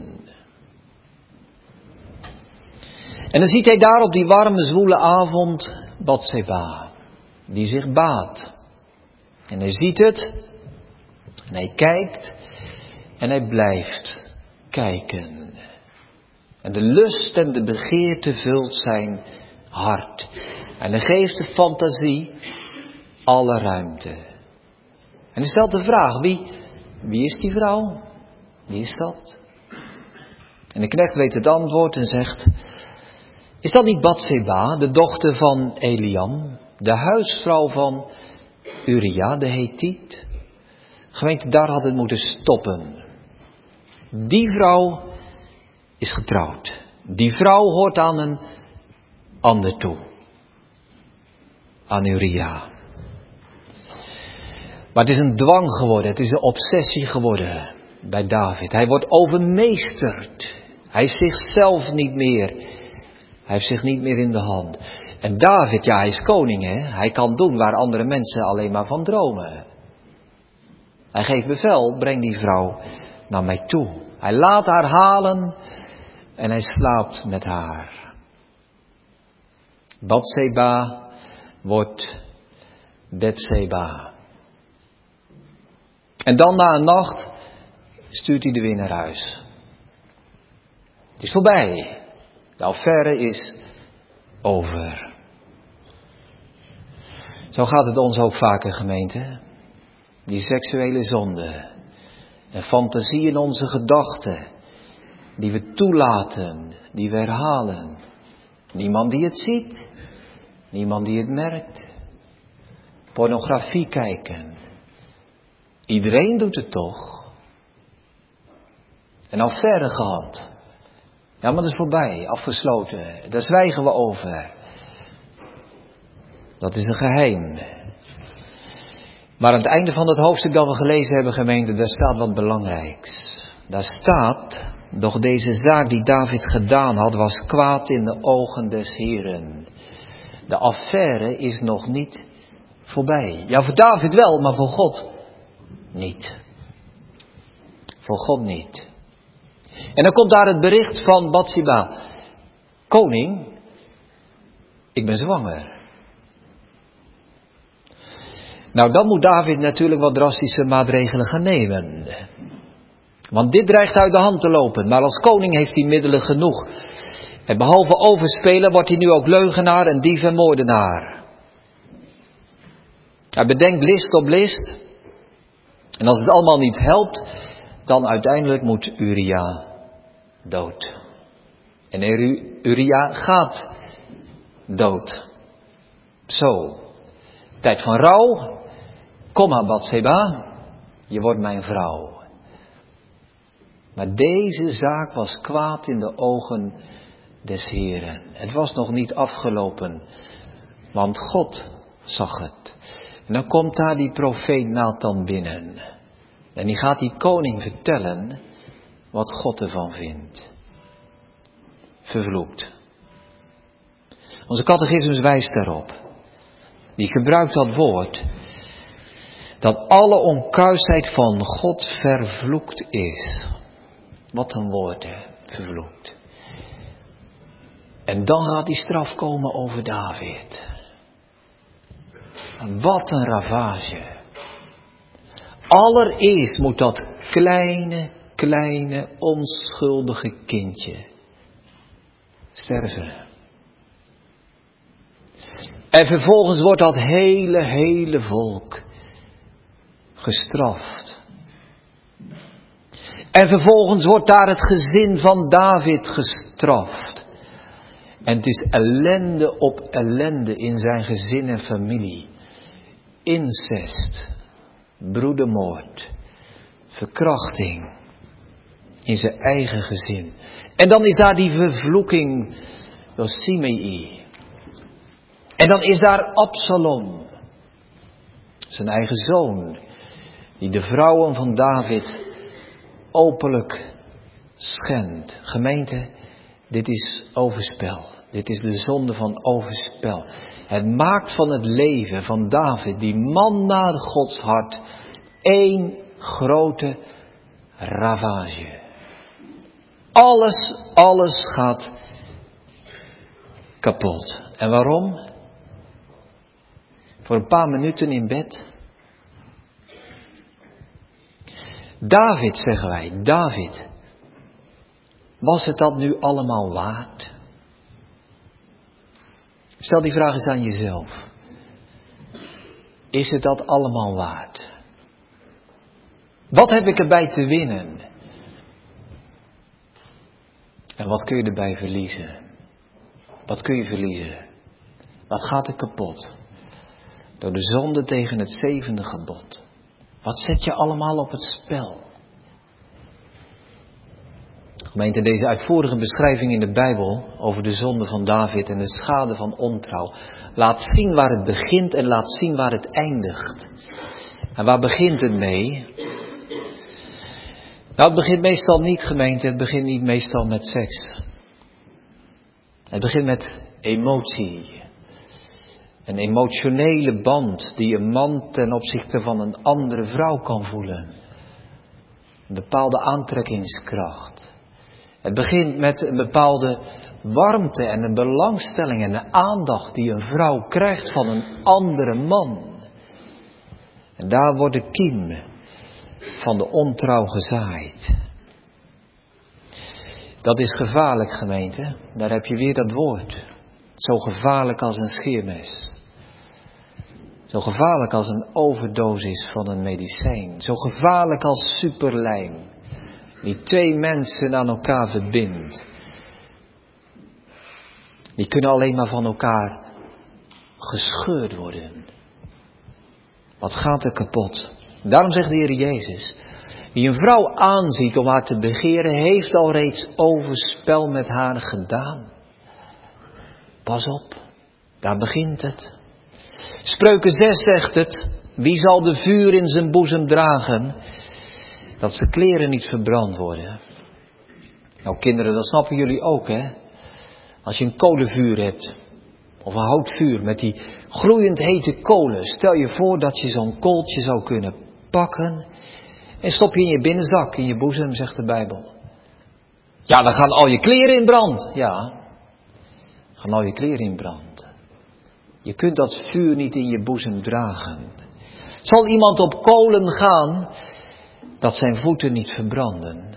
En dan ziet hij daar op die warme, zwoele avond Batseba, die zich baadt. En hij ziet het, en hij kijkt, en hij blijft kijken. En de lust en de begeerte vult zijn hart. En hij geeft de fantasie alle ruimte. En hij stelt de vraag, wie, wie is die vrouw? Wie is dat? En de knecht weet het antwoord en zegt, is dat niet Batseba, de dochter van Eliam, de huisvrouw van Uria, de Hethiet? Gemeente, daar had het moeten stoppen. Die vrouw is getrouwd. Die vrouw hoort aan een ander toe. Aan Uria. Maar het is een dwang geworden. Het is een obsessie geworden bij David. Hij wordt overmeesterd. Hij is zichzelf niet meer. Hij heeft zich niet meer in de hand. En David, ja, hij is koning, hè. Hij kan doen waar andere mensen alleen maar van dromen. Hij geeft bevel, breng die vrouw naar mij toe. Hij laat haar halen en hij slaapt met haar. Batseba wordt Betseba. En dan na een nacht stuurt hij er weer naar huis. Het is voorbij. De affaire is over. Zo gaat het ons ook vaker, gemeente. Die seksuele zonde. En fantasie in onze gedachten. Die we toelaten. Die we herhalen. Niemand die het ziet. Niemand die het merkt. Pornografie kijken. Iedereen doet het toch. Een affaire gehad. Ja, maar dat is voorbij, afgesloten. Daar zwijgen we over. Dat is een geheim. Maar aan het einde van het hoofdstuk dat we gelezen hebben, gemeente, daar staat wat belangrijks. Daar staat, doch deze zaak die David gedaan had, was kwaad in de ogen des Heren. De affaire is nog niet voorbij. Ja, voor David wel, maar voor God niet. Voor God niet. En dan komt daar het bericht van Batseba. Koning, ik ben zwanger. Nou, dan moet David natuurlijk wat drastische maatregelen gaan nemen. Want dit dreigt uit de hand te lopen. Maar als koning heeft hij middelen genoeg. En behalve overspelen wordt hij nu ook leugenaar en dief en moordenaar. Hij bedenkt list op list. En als het allemaal niet helpt, dan uiteindelijk moet Uria dood. En Uria gaat dood. Zo, tijd van rouw. Kom maar, Batseba, je wordt mijn vrouw. Maar deze zaak was kwaad in de ogen des Heeren. Het was nog niet afgelopen, want God zag het. En dan komt daar die profeet Nathan binnen. En die gaat die koning vertellen wat God ervan vindt. Vervloekt. Onze catechismus wijst daarop. Die gebruikt dat woord. Dat alle onkuisheid van God vervloekt is. Wat een woord, hè? Vervloekt. En dan gaat die straf komen over David. En wat een ravage. Allereerst moet dat kleine, kleine, onschuldige kindje sterven. En vervolgens wordt dat hele, hele volk gestraft. En vervolgens wordt daar het gezin van David gestraft. En het is ellende op ellende in zijn gezin en familie. Incest, broedermoord, verkrachting in zijn eigen gezin. En dan is daar die vervloeking door Simei. En dan is daar Absalom, zijn eigen zoon, die de vrouwen van David openlijk schendt. Gemeente, dit is overspel. Dit is de zonde van overspel. Het maakt van het leven van David, die man naar Gods hart, één grote ravage. Alles, alles gaat kapot. En waarom? Voor een paar minuten in bed. David, zeggen wij, David. Was het dat nu allemaal waard? Stel die vraag eens aan jezelf. Is het dat allemaal waard? Wat heb ik erbij te winnen? En wat kun je erbij verliezen? Wat kun je verliezen? Wat gaat er kapot? Door de zonde tegen het zevende gebod. Wat zet je allemaal op het spel? Gemeente, deze uitvoerige beschrijving in de Bijbel over de zonde van David en de schade van ontrouw laat zien waar het begint en laat zien waar het eindigt. En waar begint het mee? Nou, het begint meestal niet, gemeente, het begint niet meestal met seks. Het begint met emotie. Een emotionele band die een man ten opzichte van een andere vrouw kan voelen. Een bepaalde aantrekkingskracht. Het begint met een bepaalde warmte en een belangstelling en een aandacht die een vrouw krijgt van een andere man. En daar wordt de kiem van de ontrouw gezaaid. Dat is gevaarlijk, gemeente. Daar heb je weer dat woord. Zo gevaarlijk als een scheermes. Zo gevaarlijk als een overdosis van een medicijn. Zo gevaarlijk als superlijm. Die twee mensen aan elkaar verbindt. Die kunnen alleen maar van elkaar gescheurd worden. Wat gaat er kapot? Daarom zegt de Heer Jezus. Wie een vrouw aanziet om haar te begeren, heeft al reeds overspel met haar gedaan. Pas op, daar begint het. Spreuken zes zegt het. Wie zal de vuur in zijn boezem dragen, dat zijn kleren niet verbrand worden. Nou kinderen, dat snappen jullie ook, hè. Als je een kolenvuur hebt, of een houtvuur met die gloeiend hete kolen. Stel je voor dat je zo'n kooltje zou kunnen pakken en stop je in je binnenzak, in je boezem, zegt de Bijbel. Ja, dan gaan al je kleren in brand. Ja, gaan al je kleren in brand. Je kunt dat vuur niet in je boezem dragen. Zal iemand op kolen gaan, dat zijn voeten niet verbranden.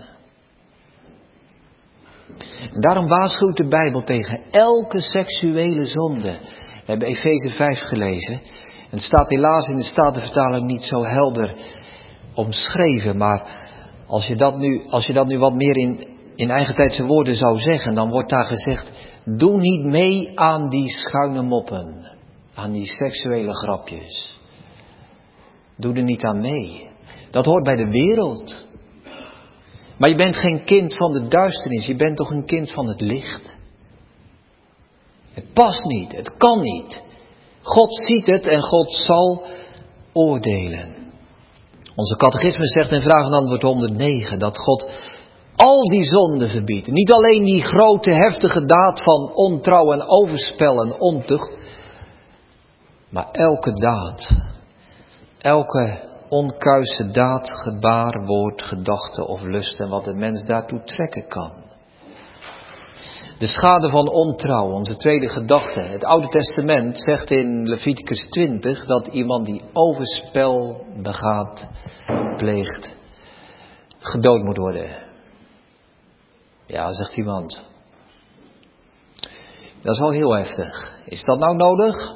En daarom waarschuwt de Bijbel tegen elke seksuele zonde. We hebben Efeze vijf gelezen. En het staat helaas in de Statenvertaling niet zo helder omschreven. Maar als je dat nu, als je dat nu wat meer in, in eigentijdse woorden zou zeggen, dan wordt daar gezegd: doe niet mee aan die schuine moppen. aan die seksuele grapjes. Doe er niet aan mee. Dat hoort bij de wereld. Maar je bent geen kind van de duisternis. Je bent toch een kind van het licht. Het past niet. Het kan niet. God ziet het en God zal oordelen. Onze catechisme zegt in vraag en antwoord honderdnegen dat God al die zonden verbiedt. Niet alleen die grote heftige daad van ontrouw en overspel en ontucht. Maar elke daad. Elke onkuise daad, gebaar, woord, gedachte of lust en wat de mens daartoe trekken kan. De schade van ontrouw, onze tweede gedachte. Het Oude Testament zegt in Leviticus twintig dat iemand die overspel begaat, pleegt, gedood moet worden. Ja, zegt iemand. Dat is wel heel heftig. Is dat nou nodig?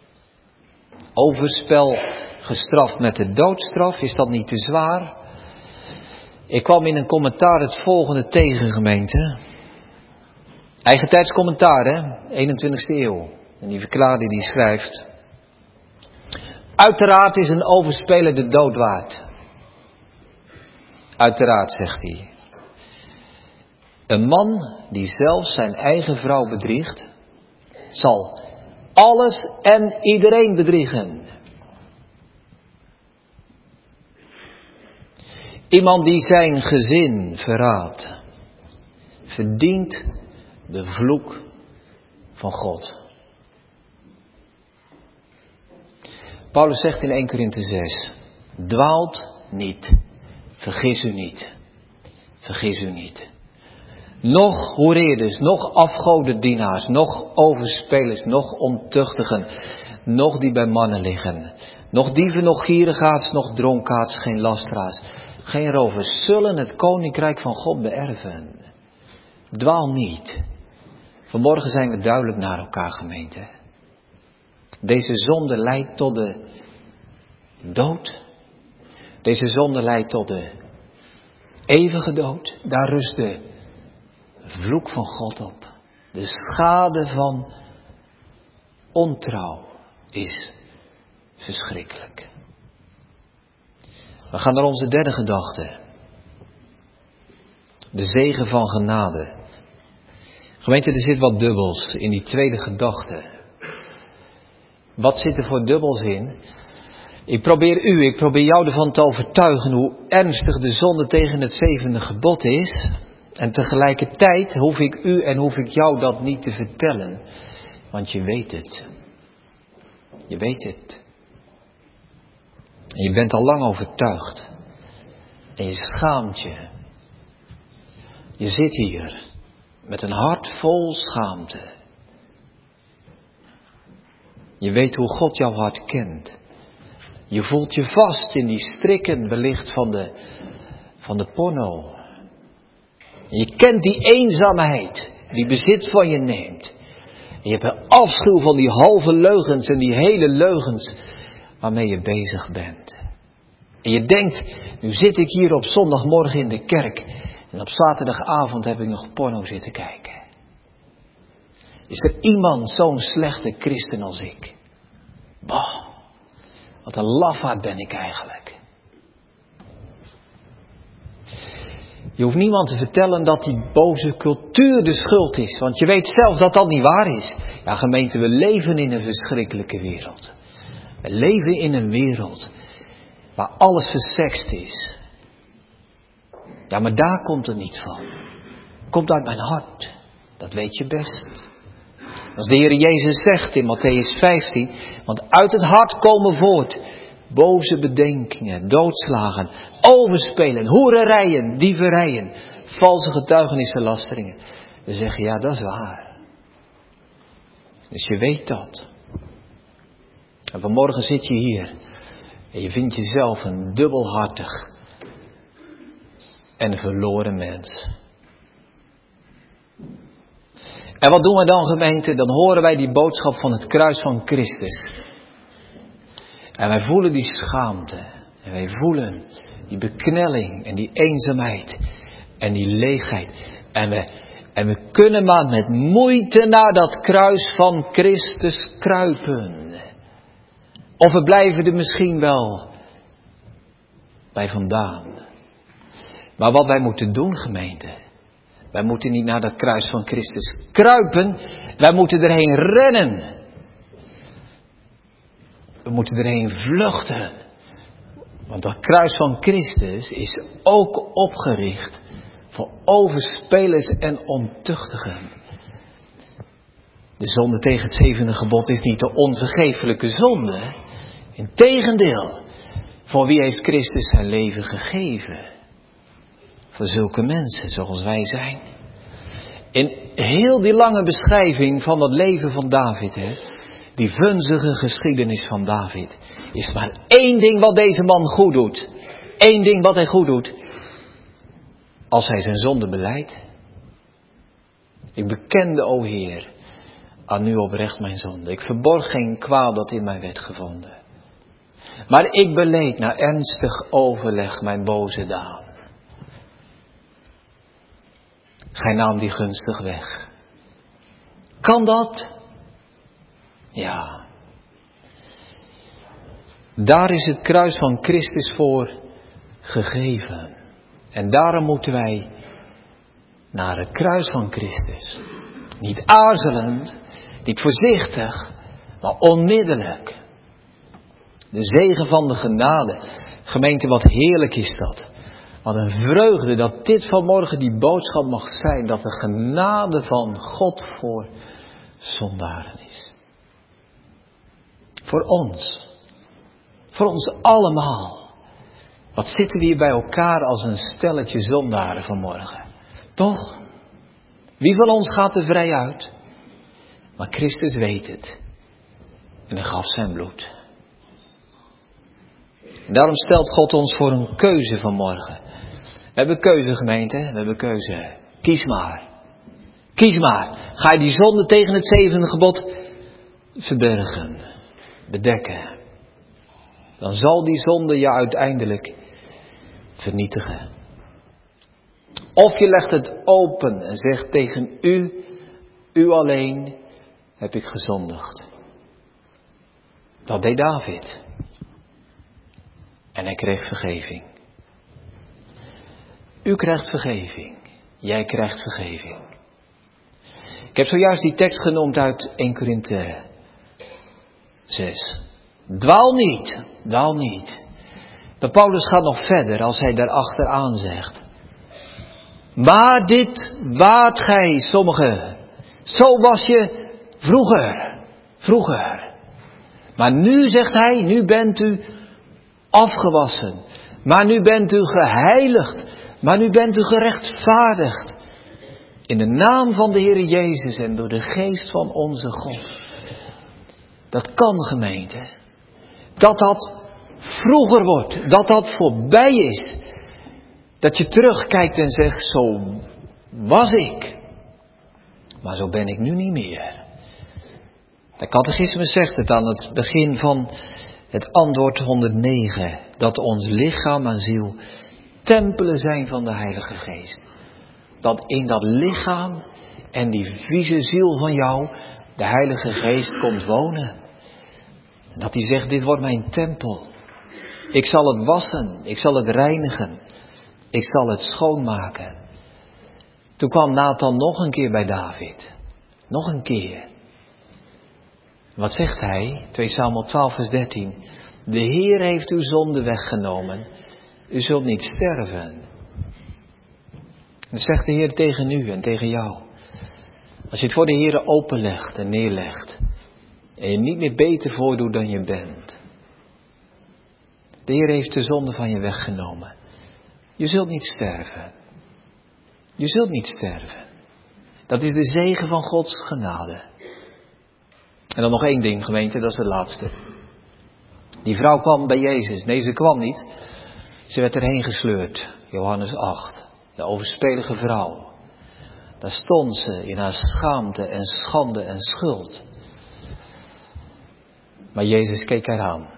Overspel gestraft met de doodstraf, is dat niet te zwaar? Ik kwam in een commentaar het volgende tegen, gemeente. Eigentijds commentaar, hè? eenentwintigste eeuw. En die verklaarde, die schrijft: uiteraard is een overspeler de dood waard. Uiteraard, zegt hij. Een man die zelfs zijn eigen vrouw bedriegt, zal alles en iedereen bedriegen. Iemand die zijn gezin verraadt, verdient de vloek van God. Paulus zegt in eerste Korinthe zes, dwaalt niet, vergis u niet, vergis u niet. Nog hoereerders, nog afgodendienaars, nog overspelers, nog ontuchtigen, nog die bij mannen liggen, nog dieven, nog gierigaards, nog dronkaards, geen lasteraars, geen rovers, zullen het koninkrijk van God beërven. Dwaal niet. Vanmorgen zijn we duidelijk naar elkaar, gemeente. Deze zonde leidt tot de dood. Deze zonde leidt tot de eeuwige dood. Daar rust de vloek van God op. De schade van ontrouw is verschrikkelijk. We gaan naar onze derde gedachte. De zegen van genade. Gemeente, er zit wat dubbels in die tweede gedachte. Wat zit er voor dubbels in? Ik probeer u, ik probeer jou ervan te overtuigen hoe ernstig de zonde tegen het zevende gebod is. En tegelijkertijd hoef ik u en hoef ik jou dat niet te vertellen. Want je weet het. Je weet het. En je bent al lang overtuigd. En je schaamt je. Je zit hier met een hart vol schaamte. Je weet hoe God jouw hart kent. Je voelt je vast in die strikken wellicht van de, van de porno. En je kent die eenzaamheid die bezit van je neemt. En je hebt een afschuw van die halve leugens en die hele leugens waarmee je bezig bent. En je denkt, nu zit ik hier op zondagmorgen in de kerk en op zaterdagavond heb ik nog porno zitten kijken. Is er iemand zo'n slechte christen als ik? Bah, wat een lafaard ben ik eigenlijk. Je hoeft niemand te vertellen dat die boze cultuur de schuld is. Want je weet zelf dat dat niet waar is. Ja, gemeente, we leven in een verschrikkelijke wereld. We leven in een wereld waar alles versext is. Ja, maar daar komt het niet van. Het komt uit mijn hart. Dat weet je best. Als de Heer Jezus zegt in Mattheüs vijftien. Want uit het hart komen voort boze bedenkingen, doodslagen, overspelen, hoererijen, dieverijen, valse getuigenissen, lasteringen. We zeggen, ja, dat is waar. Dus je weet dat. En vanmorgen zit je hier en je vindt jezelf een dubbelhartig en verloren mens. En wat doen we dan, gemeente? Dan horen wij die boodschap van het kruis van Christus. En wij voelen die schaamte. En wij voelen die beknelling en die eenzaamheid en die leegheid. En we, en we kunnen maar met moeite naar dat kruis van Christus kruipen. Of we blijven er misschien wel bij vandaan. Maar wat wij moeten doen, gemeente. Wij moeten niet naar dat kruis van Christus kruipen. Wij moeten erheen rennen. We moeten erheen vluchten. Want dat kruis van Christus is ook opgericht voor overspelers en ontuchtigen. De zonde tegen het zevende gebod is niet de onvergeeflijke zonde. Integendeel, voor wie heeft Christus zijn leven gegeven? Voor zulke mensen zoals wij zijn. In heel die lange beschrijving van het leven van David, hè, die vunzige geschiedenis van David, is maar één ding wat deze man goed doet. Eén ding wat hij goed doet. Als hij zijn zonde belijdt. Ik bekende, o Heer, aan u oprecht mijn zonde. Ik verborg geen kwaad dat in mij werd gevonden. Maar ik beleed na ernstig overleg mijn boze daad. Gij nam die gunstig weg. Kan dat? Ja. Daar is het kruis van Christus voor gegeven. En daarom moeten wij naar het kruis van Christus. Niet aarzelend, niet voorzichtig, maar onmiddellijk. De zegen van de genade. Gemeente, wat heerlijk is dat. Wat een vreugde dat dit vanmorgen die boodschap mag zijn. Dat de genade van God voor zondaren is. Voor ons. Voor ons allemaal. Wat zitten we hier bij elkaar als een stelletje zondaren vanmorgen. Toch? Wie van ons gaat er vrij uit? Maar Christus weet het. En hij gaf zijn bloed. En daarom stelt God ons voor een keuze vanmorgen. We hebben keuze, gemeente. We hebben keuze. Kies maar. Kies maar. Ga je die zonde tegen het zevende gebod verbergen. Bedekken. Dan zal die zonde je uiteindelijk vernietigen. Of je legt het open en zegt tegen u, u alleen heb ik gezondigd. Dat deed David. En hij kreeg vergeving. U krijgt vergeving. Jij krijgt vergeving. Ik heb zojuist die tekst genoemd uit Eerste Korinthe zes. Dwaal niet, dwaal niet. Maar Paulus gaat nog verder als hij daarachteraan zegt. Maar dit waart gij sommigen. Zo was je vroeger. Vroeger. Maar nu zegt hij, nu bent u afgewassen. Maar nu bent u geheiligd. Maar nu bent u gerechtvaardigd. In de naam van de Heer Jezus en door de geest van onze God. Dat kan, gemeente. Dat dat vroeger wordt. Dat dat voorbij is. Dat je terugkijkt en zegt, zo was ik. Maar zo ben ik nu niet meer. De catechismus zegt het aan het begin van het antwoord honderdnegen. Dat ons lichaam en ziel tempelen zijn van de Heilige Geest. Dat in dat lichaam en die vieze ziel van jou de Heilige Geest komt wonen. En dat hij zegt, dit wordt mijn tempel. Ik zal het wassen, ik zal het reinigen. Ik zal het schoonmaken. Toen kwam Nathan nog een keer bij David. Nog een keer. Wat zegt hij? twee Samuel twaalf vers dertien. De Heer heeft uw zonde weggenomen. U zult niet sterven. Dat zegt de Heer tegen u en tegen jou. Als je het voor de Heer openlegt en neerlegt. En je niet meer beter voordoet dan je bent. De Heer heeft de zonde van je weggenomen. Je zult niet sterven. Je zult niet sterven. Dat is de zegen van Gods genade. En dan nog één ding, gemeente, dat is het laatste. Die vrouw kwam bij Jezus. Nee, ze kwam niet. Ze werd erheen gesleurd. Johannes acht. De overspelige vrouw. Daar stond ze in haar schaamte en schande en schuld. Maar Jezus keek haar aan.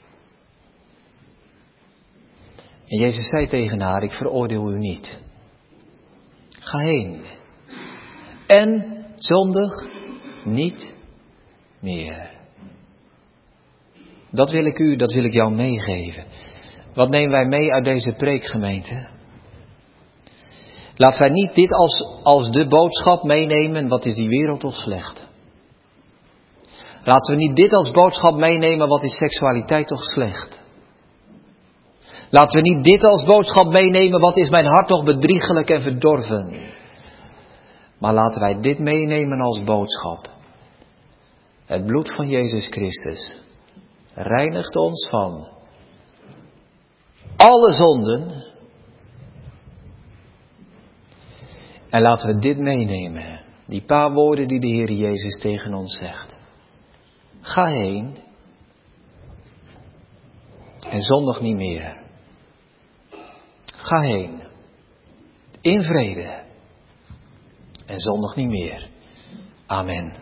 En Jezus zei tegen haar, ik veroordeel u niet. Ga heen. En zondig niet meer. Dat wil ik u, dat wil ik jou meegeven. Wat nemen wij mee uit deze preekgemeente? Laten wij niet dit als, als de boodschap meenemen, wat is die wereld toch slecht. Laten we niet dit als boodschap meenemen, wat is seksualiteit toch slecht. Laten we niet dit als boodschap meenemen, wat is mijn hart toch bedriegelijk en verdorven. Maar laten wij dit meenemen als boodschap. Het bloed van Jezus Christus reinigt ons van alle zonden. En laten we dit meenemen. Die paar woorden die de Heer Jezus tegen ons zegt. Ga heen. En zondig niet meer. Ga heen. In vrede. En zondig niet meer. Amen.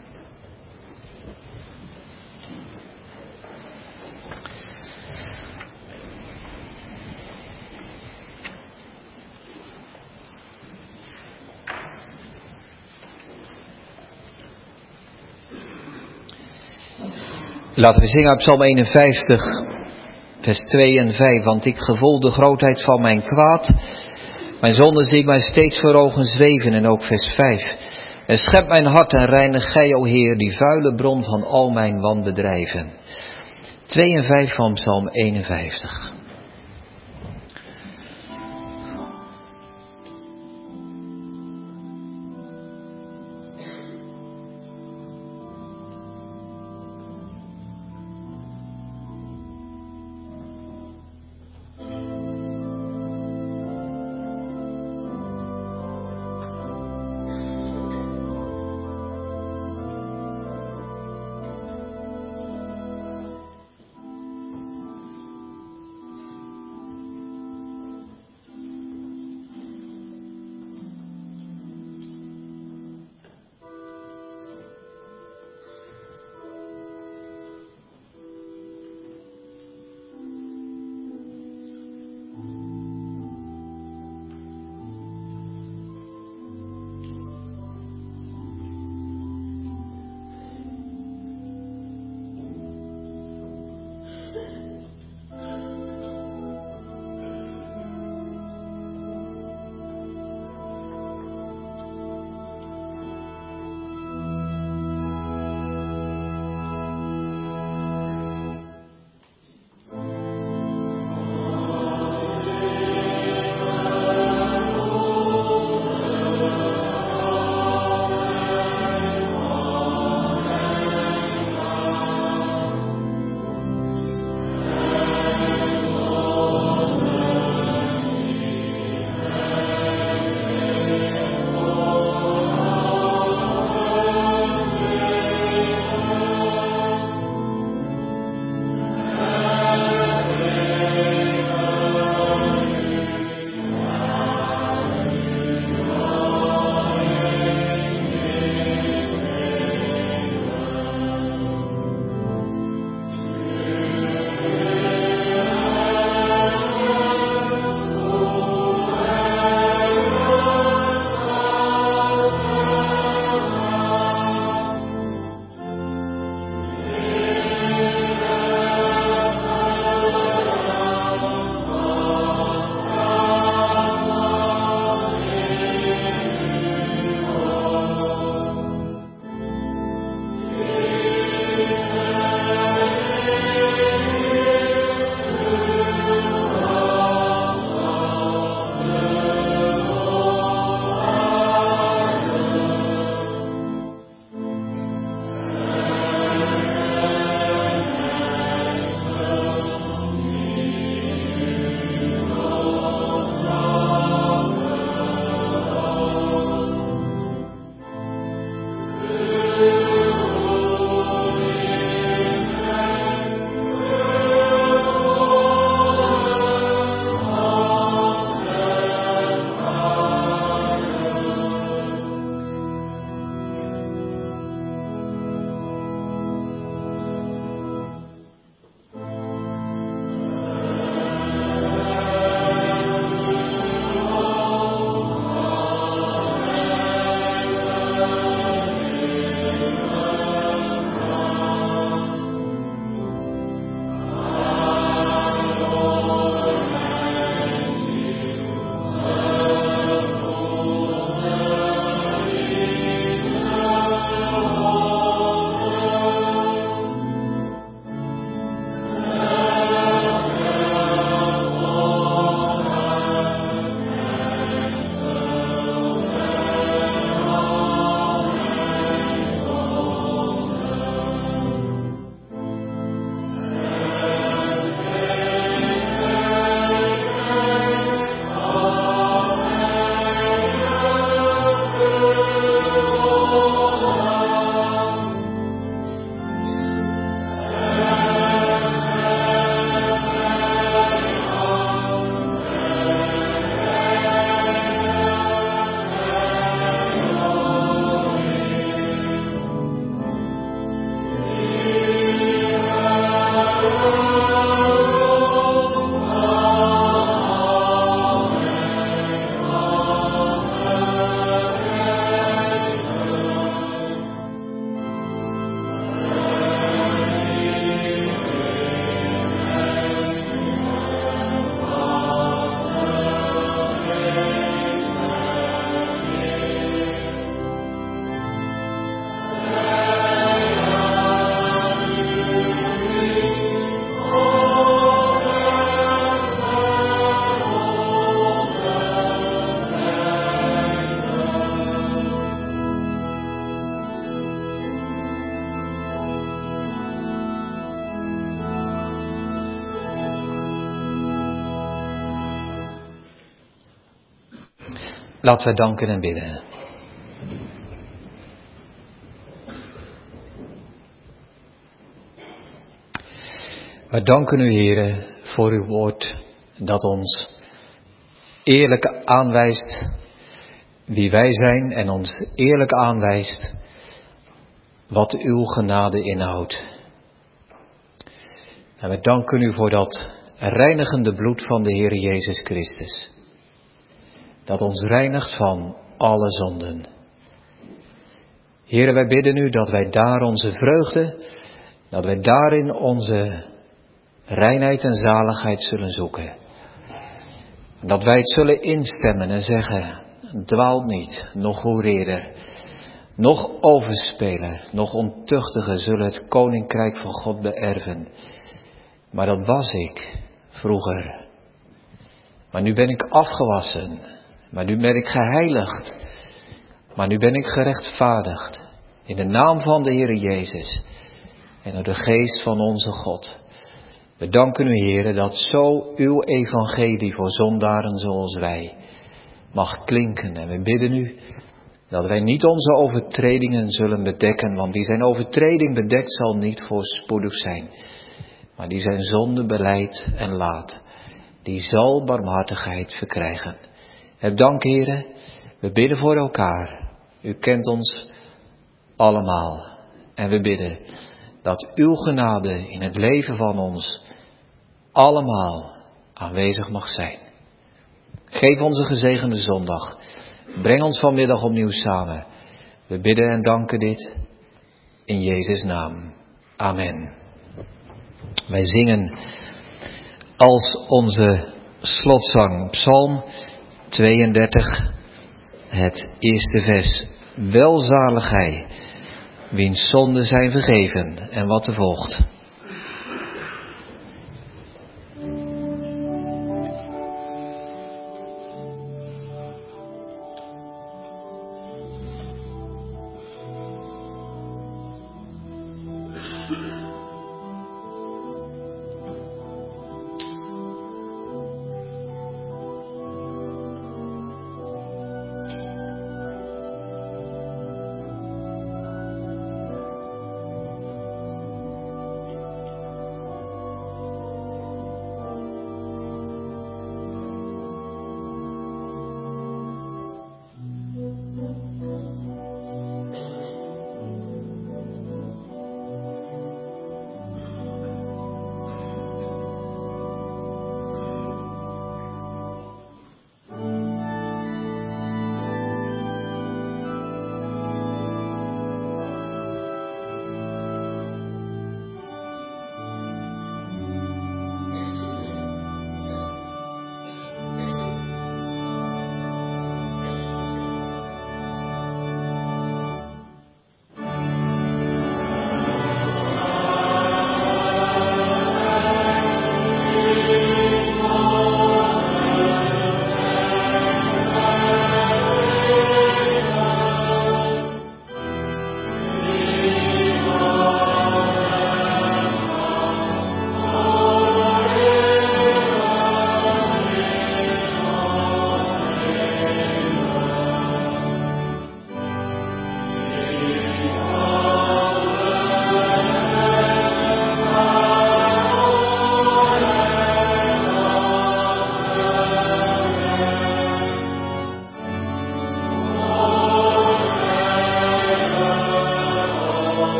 Laten we zingen uit Psalm eenenvijftig, vers twee en vijf. Want ik gevoel de grootheid van mijn kwaad. Mijn zonden zie ik mij steeds voor ogen zweven. En ook vers vijf. En schep mijn hart en reinig gij, o Heer, die vuile bron van al mijn wanbedrijven. twee en vijf van Psalm eenenvijftig. Laten we danken en bidden. We danken u, Heere, voor uw woord dat ons eerlijk aanwijst wie wij zijn en ons eerlijk aanwijst wat uw genade inhoudt. En we danken u voor dat reinigende bloed van de Heere Jezus Christus. Dat ons reinigt van alle zonden. Heere, wij bidden u dat wij daar onze vreugde, dat wij daarin onze reinheid en zaligheid zullen zoeken. Dat wij het zullen instemmen en zeggen, dwaal niet, nog hoereerder, nog overspeler, nog ontuchtiger zullen het koninkrijk van God beërven. Maar dat was ik vroeger. Maar nu ben ik afgewassen. Maar nu ben ik geheiligd. Maar nu ben ik gerechtvaardigd. In de naam van de Heere Jezus. En door de geest van onze God. We danken u, Heere, dat zo uw evangelie voor zondaren zoals wij mag klinken. En we bidden u dat wij niet onze overtredingen zullen bedekken. Want die zijn overtreding bedekt zal niet voorspoedig zijn. Maar die zijn zonde belijdt en laat. Die zal barmhartigheid verkrijgen. Heb dank, Heere. We bidden voor elkaar. U kent ons allemaal. En we bidden dat uw genade in het leven van ons allemaal aanwezig mag zijn. Geef ons een gezegende zondag. Breng ons vanmiddag opnieuw samen. We bidden en danken dit in Jezus' naam. Amen. Wij zingen als onze slotzang Psalm tweeëndertig, het eerste vers. Welzalig hij, wiens zonden zijn vergeven. En wat er volgt.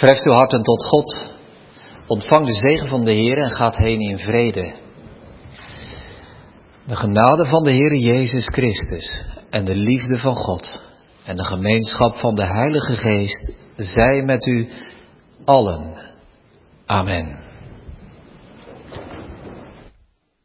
Verheft uw harten tot God. Ontvang de zegen van de Heer en gaat heen in vrede. De genade van de Heer Jezus Christus en de liefde van God en de gemeenschap van de Heilige Geest zij met u allen. Amen.